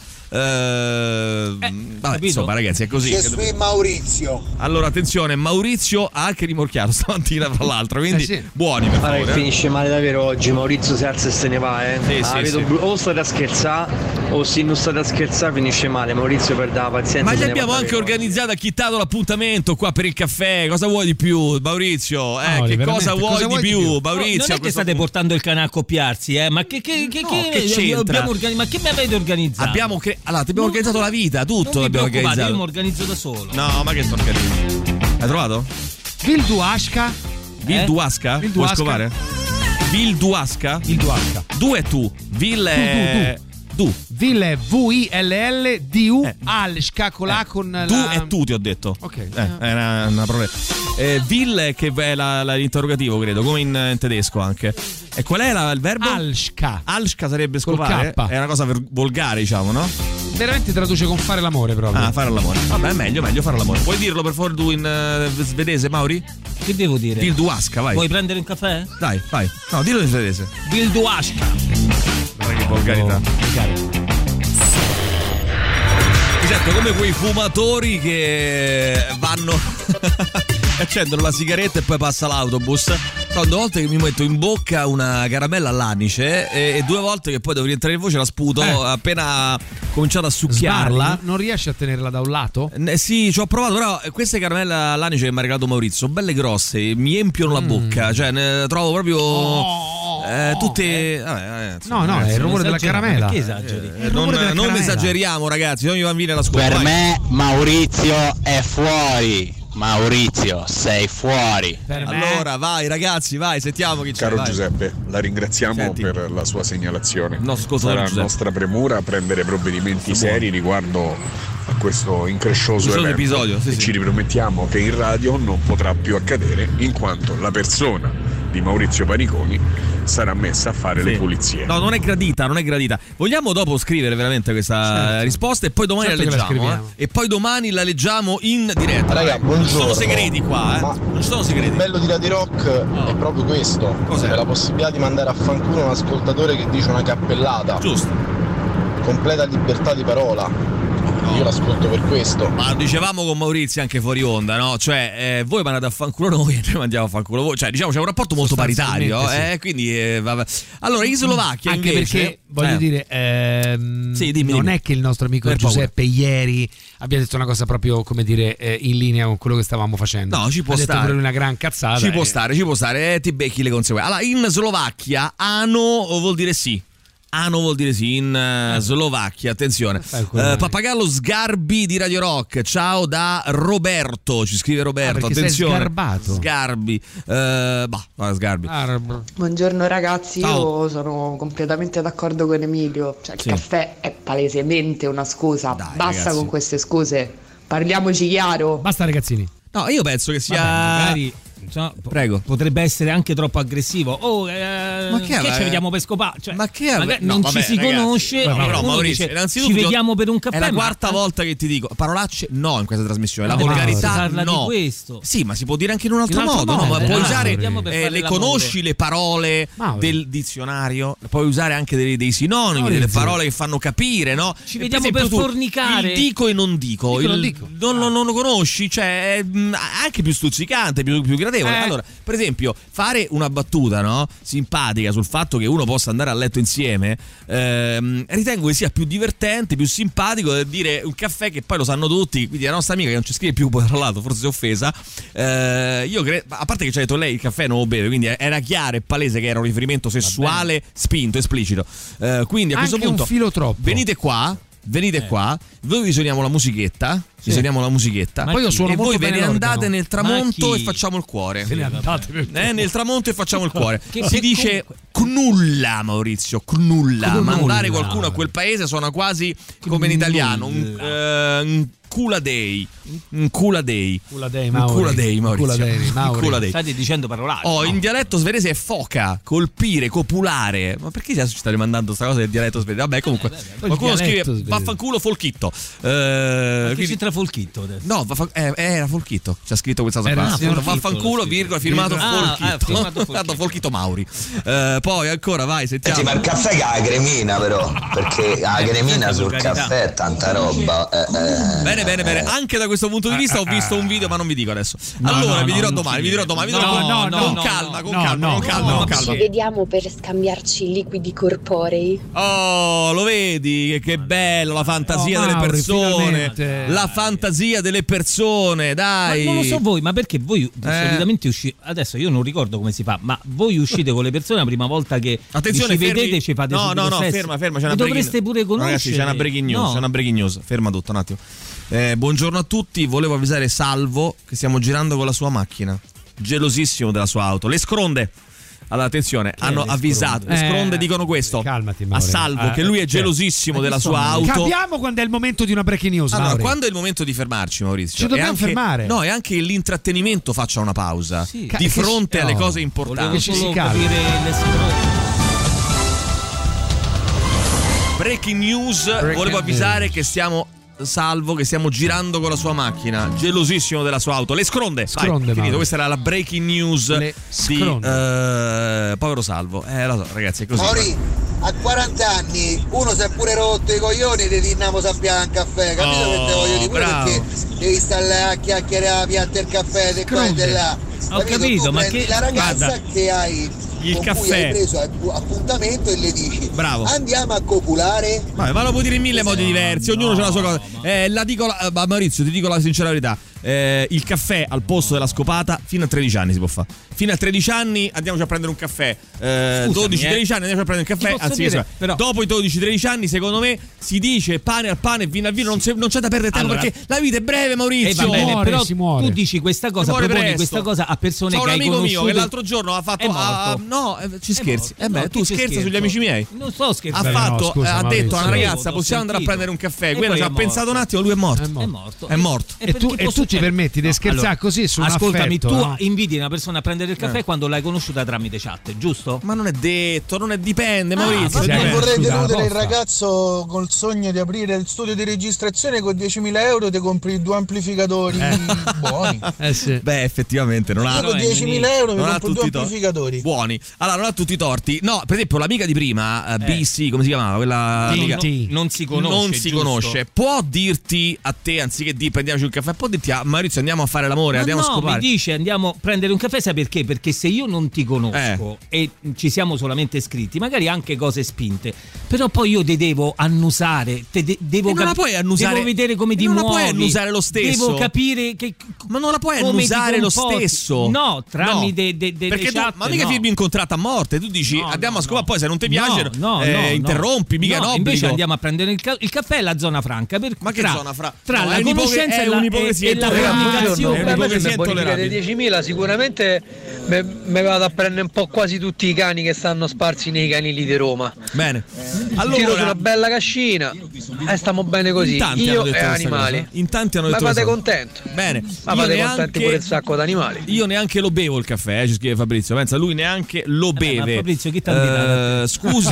Eh, vabbè, capito? insomma, ragazzi, è così. Che sui Maurizio. Allora, attenzione, Maurizio ha anche rimorchiato stamattina, tra l'altro. Quindi, Eh sì. buoni per Guarda che favore. finisce male davvero oggi, Maurizio si alza e se ne va, eh. Sì, Ah, sì, vedo sì. blu- o state a scherzare o se non state a scherzare finisce male, Maurizio perde la pazienza. Ma se gli ne abbiamo va anche davvero. organizzato, acchittato l'appuntamento qua per il caffè. Cosa vuoi di più, Maurizio? Eh, Ah, che veramente, cosa vuoi, cosa di, vuoi di più, più? No, Maurizio? non a è che questo state punto? portando il cane a accoppiarsi, eh? Ma che, che, che, No, che, che c'entra? abbiamo organi- ma che mi avete organizzato? Abbiamo, cre- allora, ti abbiamo Non- organizzato la vita, tutto non vi l'abbiamo preoccupate, io organizzato. mi organizzo da solo. No, ma che storcheria. Hai trovato? Vilduashka. Vil Eh? Duasca? Vil Vuoi Duasca. scovare? Vil Duasca? Vilduashka. Du è tu. Vil è... Du. Vil è V I L L D U Alshka con la con Du la... è tu, ti ho detto. Ok. Eh, è una, una parola. Eh, Vil che è la- la- l'interrogativo, credo, come in, in tedesco anche. E qual è la- il verbo? Alshka. Alshka sarebbe Col scovare. K. È una cosa ver- volgare, diciamo, no? Veramente traduce con fare l'amore proprio. Ah, fare l'amore. Vabbè, meglio, meglio fare l'amore. Puoi dirlo per favore tu in eh, svedese, Mauri? Che devo dire? Vil Duasca, vai. Vuoi prendere un caffè? Dai, vai. No, dillo in svedese. Vilduashka. Guarda che volgarità. sento come quei fumatori che vanno accendono la sigaretta e poi passa l'autobus. Sono due volte che mi metto in bocca una caramella all'anice e, e due volte che poi devo rientrare in voce la sputo eh. appena cominciato a succhiarla. Sbarri? Non riesci a tenerla da un lato? Eh, sì, ci ho provato, però queste caramelle all'anice che mi ha regalato Maurizio, belle grosse, mi empiono mm. la bocca, cioè ne trovo proprio oh, eh, tutte eh. Vabbè, eh, no, no, ragazzi, è il rumore della caramella. Perché esageri? Eh, non, non esageriamo, ragazzi, ogni bambino l'ascolta. Per me Maurizio è fuori. Maurizio, sei fuori. Allora vai ragazzi, vai, sentiamo chi c'è. Caro vai. Giuseppe, la ringraziamo Senti. per la sua segnalazione. No, scusa, sarà Giuseppe. nostra premura prendere provvedimenti seri riguardo a questo increscioso evento episodio, sì, e sì. ci ripromettiamo che in radio non potrà più accadere in quanto la persona di Maurizio Paniconi sarà messa a fare sì. le pulizie. No, non è gradita, non è gradita. Vogliamo dopo scrivere veramente questa certo. risposta e poi domani certo la leggiamo. Eh? E poi domani la leggiamo in diretta. Raga, buongiorno. Non ci sono segreti qua, eh? Non ci sono segreti. Il bello di Radio Rock no. è proprio questo. Cos'è? È la possibilità di mandare a fanculo un ascoltatore che dice una cappellata. Giusto. Completa libertà di parola. Io l'ascolto per questo. Ma dicevamo con Maurizio anche fuori onda, no? Cioè, eh, voi mandate a fanculo noi e noi mandiamo a fanculo voi. Cioè, diciamo c'è un rapporto molto paritario, sì. eh? Quindi eh, vabbè. Allora, in Slovacchia anche invece, perché voglio eh. dire ehm, sì, dimmi, non dimmi. è che il nostro amico per Giuseppe paura. ieri abbia detto una cosa proprio, come dire, eh, in linea con quello che stavamo facendo. No, ci può ha stare. detto per una gran cazzata. Ci e... può stare, ci può stare, eh, ti becchi le conseguenze. Allora, in Slovacchia ano vuol dire sì. Ano vuol dire sì in uh, Slovacchia, attenzione. uh, Pappagallo Sgarbi di Radio Rock, ciao da Roberto, ci scrive Roberto, ah, attenzione. Sei sgarbato. Sgarbi, uh, bah, Sgarbi. Buongiorno ragazzi, ciao. Io sono completamente d'accordo con Emilio, cioè il sì. caffè è palesemente una scusa, Dai, basta ragazzi. con queste scuse, parliamoci chiaro. Basta ragazzini. No, io penso che sia... Vabbè, magari... Cioè, Prego. Potrebbe essere anche troppo aggressivo. Oh, eh, ma che, che ci vediamo per scopare? Cioè, ma che magari no, non vabbè, ci si ragazzi, conosce. no, eh, però, Maurizio, dice, innanzitutto ci vediamo per un caffè. È la ma... quarta volta che ti dico parolacce no in questa trasmissione. La no, volgarità no. no. Di questo. Sì, ma si può dire anche in un altro, in un altro modo, modo, no? Ma eh, puoi no, usare eh, le l'amore. conosci le parole Mauro. del dizionario, puoi usare anche dei, dei sinonimi, Maurizio. delle parole che fanno capire, no? Ci E vediamo per, per tu, fornicare. Il dico e non dico, dico il, non, dico. Non, non, non lo conosci, cioè è anche più stuzzicante, più, più gradevole. Eh. Allora, per esempio, fare una battuta, no? Simpatica sul fatto che uno possa andare a letto insieme, ehm, ritengo che sia più divertente, più simpatico del dire un caffè che poi lo sanno tutti. Quindi la nostra amica che non ci scrive più, poi tra l'altro forse si è offesa, eh, io credo, a parte che ci ha detto lei il caffè non lo beve, quindi era chiaro e palese che era un riferimento sessuale spinto, esplicito, eh, quindi a anche questo punto un filo troppo. venite qua venite eh. qua, voi vi suoniamo la musichetta, sì. vi suoniamo la musichetta, poi io suono e molto voi ve ne bene andate l'organo. nel tramonto e facciamo il cuore. Ve ne andate per eh, nel tramonto e facciamo il cuore. Che si dice cnulla, Maurizio, cnulla. Cnulla. Mandare qualcuno a quel paese suona quasi come in italiano, un, uh, un Cula Day, un Cula Day, Cula Day, un Cula Day, Cula Day, Cula Day. State dicendo parolacce. Oh, no? in dialetto svedese è foca, colpire, copulare. Ma perché ci state rimandando sta cosa del dialetto svedese? Vabbè, comunque, eh, vabbè, qualcuno scrive svedese. Vaffanculo folchitto. Eh, ma che c'entra folchitto adesso? No, vaffa, eh, era folchitto. C'è scritto questa cosa qua. Ah, vaffanculo, virgola, firmato ah, folchitto. Ah, firmato folchitto. folchitto Mauri. Eh, poi ancora, vai, sentiamo. Senti, ma il caffè che ha la cremina, però, perché la cremina sul caffè è tanta roba. Eh, eh, bene, bene, bene. Anche da questo punto di vista ho visto un video, ma non vi dico adesso. No, allora, no, vi dirò no, domani, vi dirò domani, vi no, dirò no, domani. no, con no, calma, con no, calma, no, con calma, no, con calma. Ci vediamo per scambiarci liquidi corporei. Oh, lo vedi? Che, che bello la fantasia oh, delle Mauri, persone. finalmente. La fantasia delle persone, dai. Ma non lo so voi, ma perché voi eh. solitamente uscite. Adesso io non ricordo come si fa, ma voi uscite con le persone la prima volta che attenzione, ci fermi. vedete, ci fate no, no, no, sesso. ferma, ferma. C'è una e breaking... dovreste pure conoscere. Ragazzi, c'è una breaking news. No. C'è una breaking news. Ferma tutto un attimo. Eh, buongiorno a tutti. Volevo avvisare Salvo che stiamo girando con la sua macchina. Gelosissimo della sua auto. Le scronde. Allora, attenzione, che hanno le avvisato. Le scronde eh, dicono questo calmati, a Salvo, eh, che lui è gelosissimo cioè, della sua auto. Capiamo quando è il momento di una breaking news. Allora, Mauri. quando è il momento di fermarci, Maurizio? Ci dobbiamo anche, fermare. No, e anche l'intrattenimento faccia una pausa sì. di fronte che, alle no. cose importanti. Che ci si capire le scronde. Breaking news, Breaking volevo avvisare news. che stiamo Salvo che stiamo girando con la sua macchina, gelosissimo della sua auto. Le scronde, scronde vai, finito. Questa era la breaking news Le di uh, povero Salvo. Eh, lo so, ragazzi, è così. Mori, a quaranta anni uno si è pure rotto i coglioni e ti dinamo sappiare un caffè, capito? Oh, che te voglio dire, pure bravo. perché devi stare là a chiacchierare, a piatta il caffè di qua e di là. Ho capito, tu ma prendi che la ragazza guarda, che hai il con caffè. cui hai preso appuntamento e le dici bravo, andiamo a copulare. Vabbè, ma lo puoi dire in mille modi diversi, ognuno c'ha la sua cosa. Eh, la dico la, ma Maurizio, ti dico la sincera verità. Eh, il caffè al posto della scopata fino a tredici anni si può fare. Fino a tredici anni andiamoci a prendere un caffè. Eh, dodici tredici anni andiamo a prendere un caffè. Anzi, dire, però, dopo i dodici tredici anni, secondo me, si dice pane al pane e vino al vino. Non, non c'è da perdere tempo, allora, perché la vita è breve, Maurizio. Eh, va bene, muore, però si muore. Tu dici questa cosa, proponi presto. questa cosa a persone C'ho che hai conosciuto. un amico mio che l'altro giorno ha fatto. Ah, no, eh, ci scherzi. Eh beh, no, tu scherzi scherzo. sugli amici miei. Non sto scherzando. Ha fatto, no, scusa, ha Maurizio, detto a una ragazza: ho possiamo andare a prendere un caffè. Quello ci ha pensato un attimo, lui è morto. È morto. È morto. E tu, e tu ti permetti di scherzare così su un ascoltami, affetto, tu no? inviti una persona a prendere il caffè eh. quando l'hai conosciuta tramite chat, giusto? Ma non è detto, non è dipende, Maurizio. Ah, ma non vorrei deludere il ragazzo col sogno di aprire il studio di registrazione con diecimila euro ti compri due amplificatori eh. buoni. Eh sì. Beh, effettivamente non ha. Con diecimila euro mi compro due to- amplificatori buoni. Allora, non ha tutti i torti. No, per esempio, l'amica di prima, uh, B C, come si chiamava? Quella T, amica, T. Non si conosce. Non si giusto? conosce. Può dirti a te, anziché di prendiamoci un caffè, può dirti a Maurizio andiamo a fare l'amore, Ma andiamo no, a scopare. Mi dice andiamo a prendere un caffè, sai perché? Perché se io non ti conosco eh. e ci siamo solamente iscritti, magari anche cose spinte, però poi io te devo annusare, te de- devo, e non cap- la puoi annusare, devo vedere come ti non muovi. Non la puoi annusare lo stesso. Devo capire che ma non la puoi annusare lo stesso. No, tramite no. de- de- perché de chat, tu, ma mica no. firmi un contratto a morte, tu dici no, andiamo no, a scopare, no. poi se non ti piace no, no, eh, no, interrompi, mica no, no, invece andiamo a prendere il, ca- il caffè alla zona franca per, ma che tra, zona franca? Tra no, la conoscenza e la, e, e la comunicazione. Beh, invece bonifica dei diecimila sicuramente mi vado a prendere un po' quasi tutti i cani che stanno sparsi nei canili di Roma. Bene. Allora, tiro su una bella cascina e stiamo bene così. Io e animali. In tanti hanno detto ma fate contento. Bene. Ma fate neanche, contenti pure il sacco d'animali. Io neanche lo bevo il caffè, eh, ci scrive Fabrizio. Pensa, lui neanche lo beve. Eh beh, ma Fabrizio, chi t'ha uh, scusa.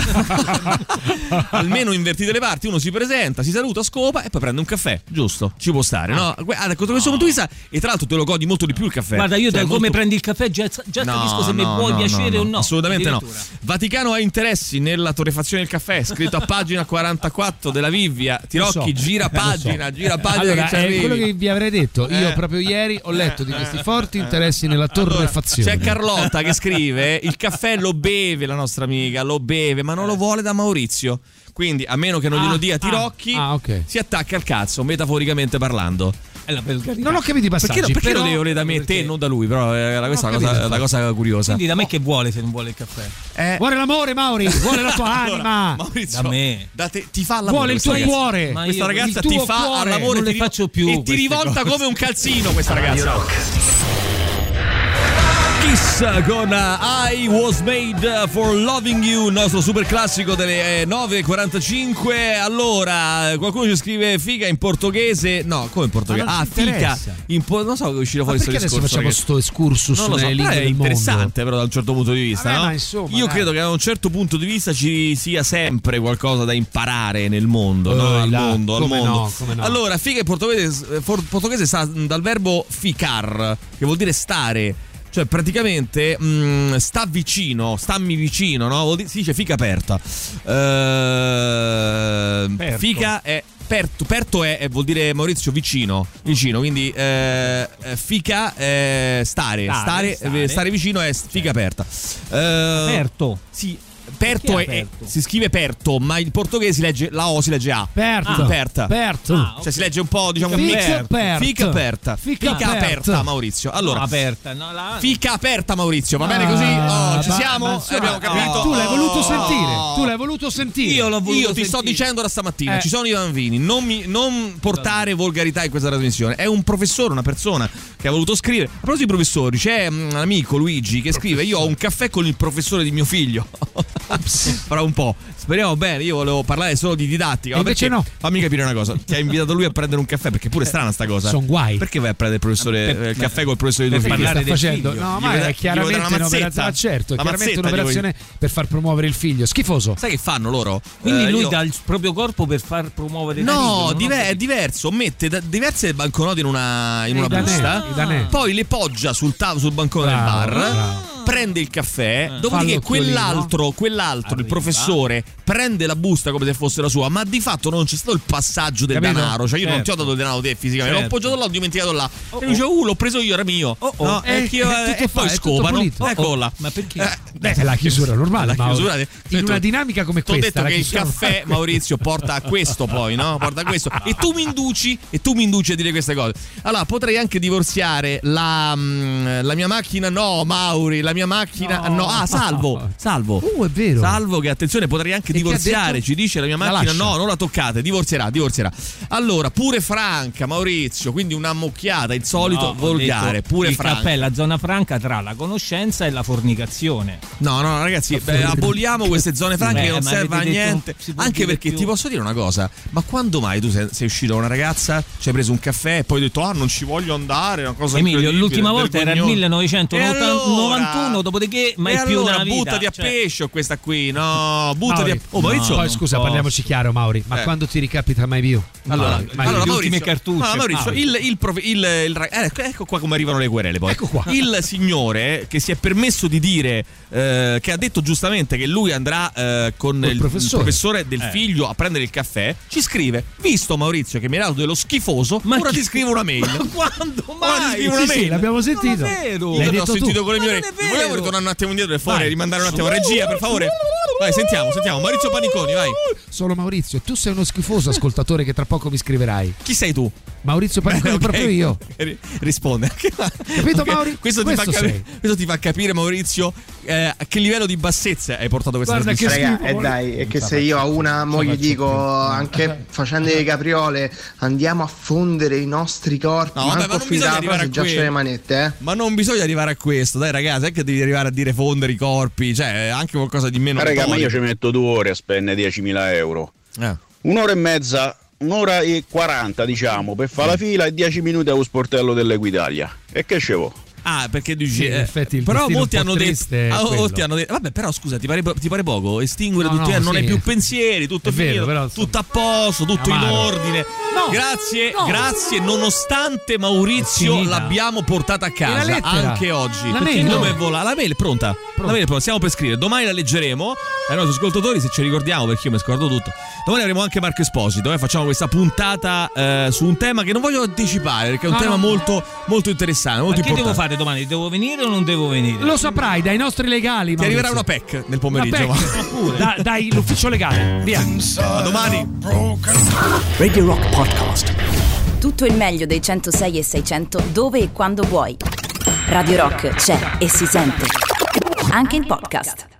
Almeno invertite le parti, uno si presenta, si saluta, scopa e poi prende un caffè, giusto? Ci può stare, no? Ah, da questo punto di vista, e tra l'altro te lo godi molto di più il caffè. Guarda, io cioè, da molto... come prendi il caffè già, già no, capisco se no, mi può no, piacere no, o no. Assolutamente no. Vaticano ha interessi nella torrefazione del caffè, scritto a pagina quarantaquattro della Vivvia. Tirocchi, so, gira pagina, so. gira pagina. Allora, che è quello che vi avrei detto. Io eh. proprio ieri ho letto di questi forti interessi nella torrefazione. Allora, c'è Carlotta che scrive: il caffè lo beve la nostra amica, lo beve, ma non lo vuole da Maurizio. Quindi, a meno che non glielo dia Tirocchi, ah, ah, okay. si attacca al cazzo, metaforicamente parlando. Non ho capito i passaggi. Perché, perché però... lo devi volere da me e te, non da lui? Però eh, questa è la cosa, la cosa curiosa. Quindi da me che vuole se non vuole il caffè? Eh. Vuole l'amore, Mauri, vuole la tua allora, anima. Maurizio, da me. Da te, ti fa l'amore. Vuole il tuo ragazza. cuore. Ma questa io, ragazza ti fa cuore, all'amore non le ti faccio più e ti rivolta cose. come un calzino questa ragazza. Kiss con I Was Made for Loving You, il nostro super classico delle nove e quarantacinque. Allora, qualcuno ci scrive figa in portoghese. No, come in portoghese? Ah, figa in po- non so che uscirà fuori questo discorso. Perché adesso facciamo sto excursus non lo so, nelle lingue è del interessante mondo. però da un certo punto di vista, Vabbè, no? ma insomma, io dai. credo che da un certo punto di vista ci sia sempre qualcosa da imparare nel mondo, oh, no? Al là, mondo, al come mondo. no, come no. Allora, figa in portoghese, portoghese sta dal verbo ficar, che vuol dire stare. Cioè praticamente mh, sta vicino, stammi vicino, no? Si dice fica aperta. Uh, fica è perto, perto è, è vuol dire Maurizio vicino, vicino, quindi eh, fica è stare, stare, stare, stare, stare vicino è fica aperta. Uh, aperto. Sì. Perto, è, è, si scrive perto, ma in portoghese si legge la O si legge A. Perto. Ah, aperta. Perto. Ah, okay. Cioè si legge un po', diciamo, fica aperta. Fica aperta. Fica, fica aperta. aperta, Maurizio. Allora, no, aperta, no, la... fica aperta, Maurizio. Va bene così? Oh, ci siamo? Ma, ma, abbiamo capito. Tu l'hai voluto oh. sentire. Tu l'hai voluto sentire. Io l'ho voluto Io sentire. ti sto dicendo da stamattina, eh. ci sono i bambini, non, mi, non portare volgarità in questa trasmissione. È un professore, una persona che ha voluto scrivere. A proposito di professori, c'è un amico Luigi che scrive: io ho un caffè con il professore di mio figlio. Fra un po'. Speriamo bene, io volevo parlare solo di didattica. Ma invece perché, no. Fammi capire una cosa. Ti ha invitato lui a prendere un caffè, perché pure è strana sta cosa. Sono guai. Perché vai a prendere il professore per, il caffè col professore di tuo per figlio? parlare sta del facendo? figlio. No, Gli ma vuoi è da- chiaramente gli vuoi dare una un'operazione, mazzetta? certo, è La chiaramente mazzetta gli un'operazione per far promuovere il figlio. Schifoso. Sai che fanno loro? Quindi Eh, lui io- dà il proprio corpo per far promuovere il No, figlio, non ho dive- è capito. diverso. Mette da- diverse banconote in una, in I una danè, busta, i danè. poi le poggia sul tavolo, sul bancone del Bravo, bar, bravo. prende il caffè, Eh. dopodiché Fa l'occhiolino. quell'altro, quell'altro il Arriva. professore, prende la busta come se fosse la sua, ma di fatto non c'è stato il passaggio del Capito? denaro. Cioè, io non ti ho Certo. dato il denaro te fisicamente, l'ho Certo. appoggiato là, l'ho dimenticato là. Oh, e lui dice, oh. uh, l'ho preso io, era mio. Oh, oh. No, Eh, e, chi- è tutto e fa- poi è tutto scopano. pulito. Ecco Oh, oh. là. Ma perché? Eh, Beh, è la chiusura normale, la Mauro. chiusura de- In una dinamica come T'ho questa, detto la che il chiusura caffè, normale. Maurizio, porta a questo poi, no? Porta a questo. E tu mi induci, e tu mi induci a dire queste cose. Allora, potrei anche divorziare la, mm, la mia macchina. No, Mauri, la mia macchina. No. No, ah, salvo. Salvo. Uh, è vero. Salvo, che attenzione, potrei anche E che ha divorziare. detto? Ci dice la mia La macchina. lascia. No, non la toccate. Divorzierà, divorzierà. Allora, pure Franca, Maurizio. Quindi una mucchiata, il solito No, ho volgare. detto, Pure il Franca. cappello, la zona franca tra la conoscenza e la fornicazione. No, no, ragazzi, beh, aboliamo queste zone franche Beh, che non ma serve a avete detto, niente. si può Anche dire perché più. ti posso dire una cosa: ma quando mai tu sei, sei uscito con una ragazza, ci hai preso un caffè e poi hai detto, ah, non ci voglio andare? Una cosa Emilio, incredibile, l'ultima volta era il vergognosa. millenovecentonovantuno, E allora? dopodiché mai E più allora, nella vita. buttati a cioè. pesce o questa qui, no, buttati Mauri, a. Oh, Maurizio, poi non scusa, posso. parliamoci chiaro, Mauri. Ma Eh. quando ti ricapita mai più? Allora, Mai- mai allora più. le ultime Maurizio, cartucce. no, Maurizio, Ah, il, il, prof- il, il ra- eh, ecco, ecco qua come arrivano le querele poi. Ecco qua. Il signore che si è permesso di dire, eh, che ha detto giustamente che lui andrà eh, con Col il, il professore. professore del Eh. figlio a prendere il caffè, ci scrive, visto Maurizio che mi hai dato dello schifoso, Ma ora chi- ti scrivo una mail. Quando Ora ti mai? scrivo una Sì, sì, mail. l'abbiamo sentito. Non è vero. Io L'hai l'ho detto tu. sentito con le mie Ma orecchie. non è vero. Vogliamo ritornare un attimo indietro e fuori Vai. rimandare un attimo regia, per favore? Vai, sentiamo, sentiamo. Maurizio Paniconi, vai. Solo Maurizio, tu sei uno schifoso ascoltatore che tra poco mi scriverai. Chi sei tu? Maurizio Paniconi, Ok. proprio io. Ri- Risponde. Capito, Ok, Mauri? Questo, ti Questo fa capi- sei. questo ti fa capire, Maurizio, eh, a che livello di bassezza hai portato questa Guarda che trasmissione. schifo. Raga, e dai, è che se io a una mo gli dico, anche facendo le capriole, andiamo a fondere i nostri corpi, No, vabbè, manco ma non finita bisogna la arrivare frase, a già quello. c'è le manette, eh. Ma non bisogna arrivare a questo, dai ragazzi, è che devi arrivare a dire fondere i corpi, cioè anche qualcosa di meno. Ma raga, ma notorio. io ci metto due ore a spendere diecimila euro. Eh. Un'ora e mezza, un'ora e quaranta diciamo, per fare la fila e dieci minuti allo sportello dell'Equitalia. E che scevo? Ah, perché dici, Sì, in eh, effetti il però destino molti un po' hanno detto, triste è ah, quello. molti hanno detto, vabbè, però scusa, ti pare, ti pare poco? Estinguere No, tutti, no, eh, non sì. hai più pensieri, tutto È vero, finito, però, insomma, tutto a posto, tutto in amaro. ordine. No, grazie, no. grazie, nonostante Maurizio È finita. l'abbiamo portata a la casa lettera? anche oggi. La Perché mail, come no? vola? La mail è pronta. La mail è pronta, stiamo per scrivere. Domani la leggeremo ai nostri ascoltatori, se ci ricordiamo, perché io mi scordo tutto. Domani avremo anche Marco Esposito, eh, facciamo questa puntata eh, su un tema che non voglio anticipare, perché è un No, tema no. molto, molto interessante, molto Ma che devo importante. fare domani? Devo venire o non devo venire? Lo saprai dai nostri legali. Ti arriverà una Maurizio. P E C nel pomeriggio. Una ma- P E C. Da- dai l'ufficio legale. Via. A domani. Radio Rock Podcast. Tutto il meglio dei centosei e seicento dove e quando vuoi. Radio Rock c'è e si sente. Anche in podcast.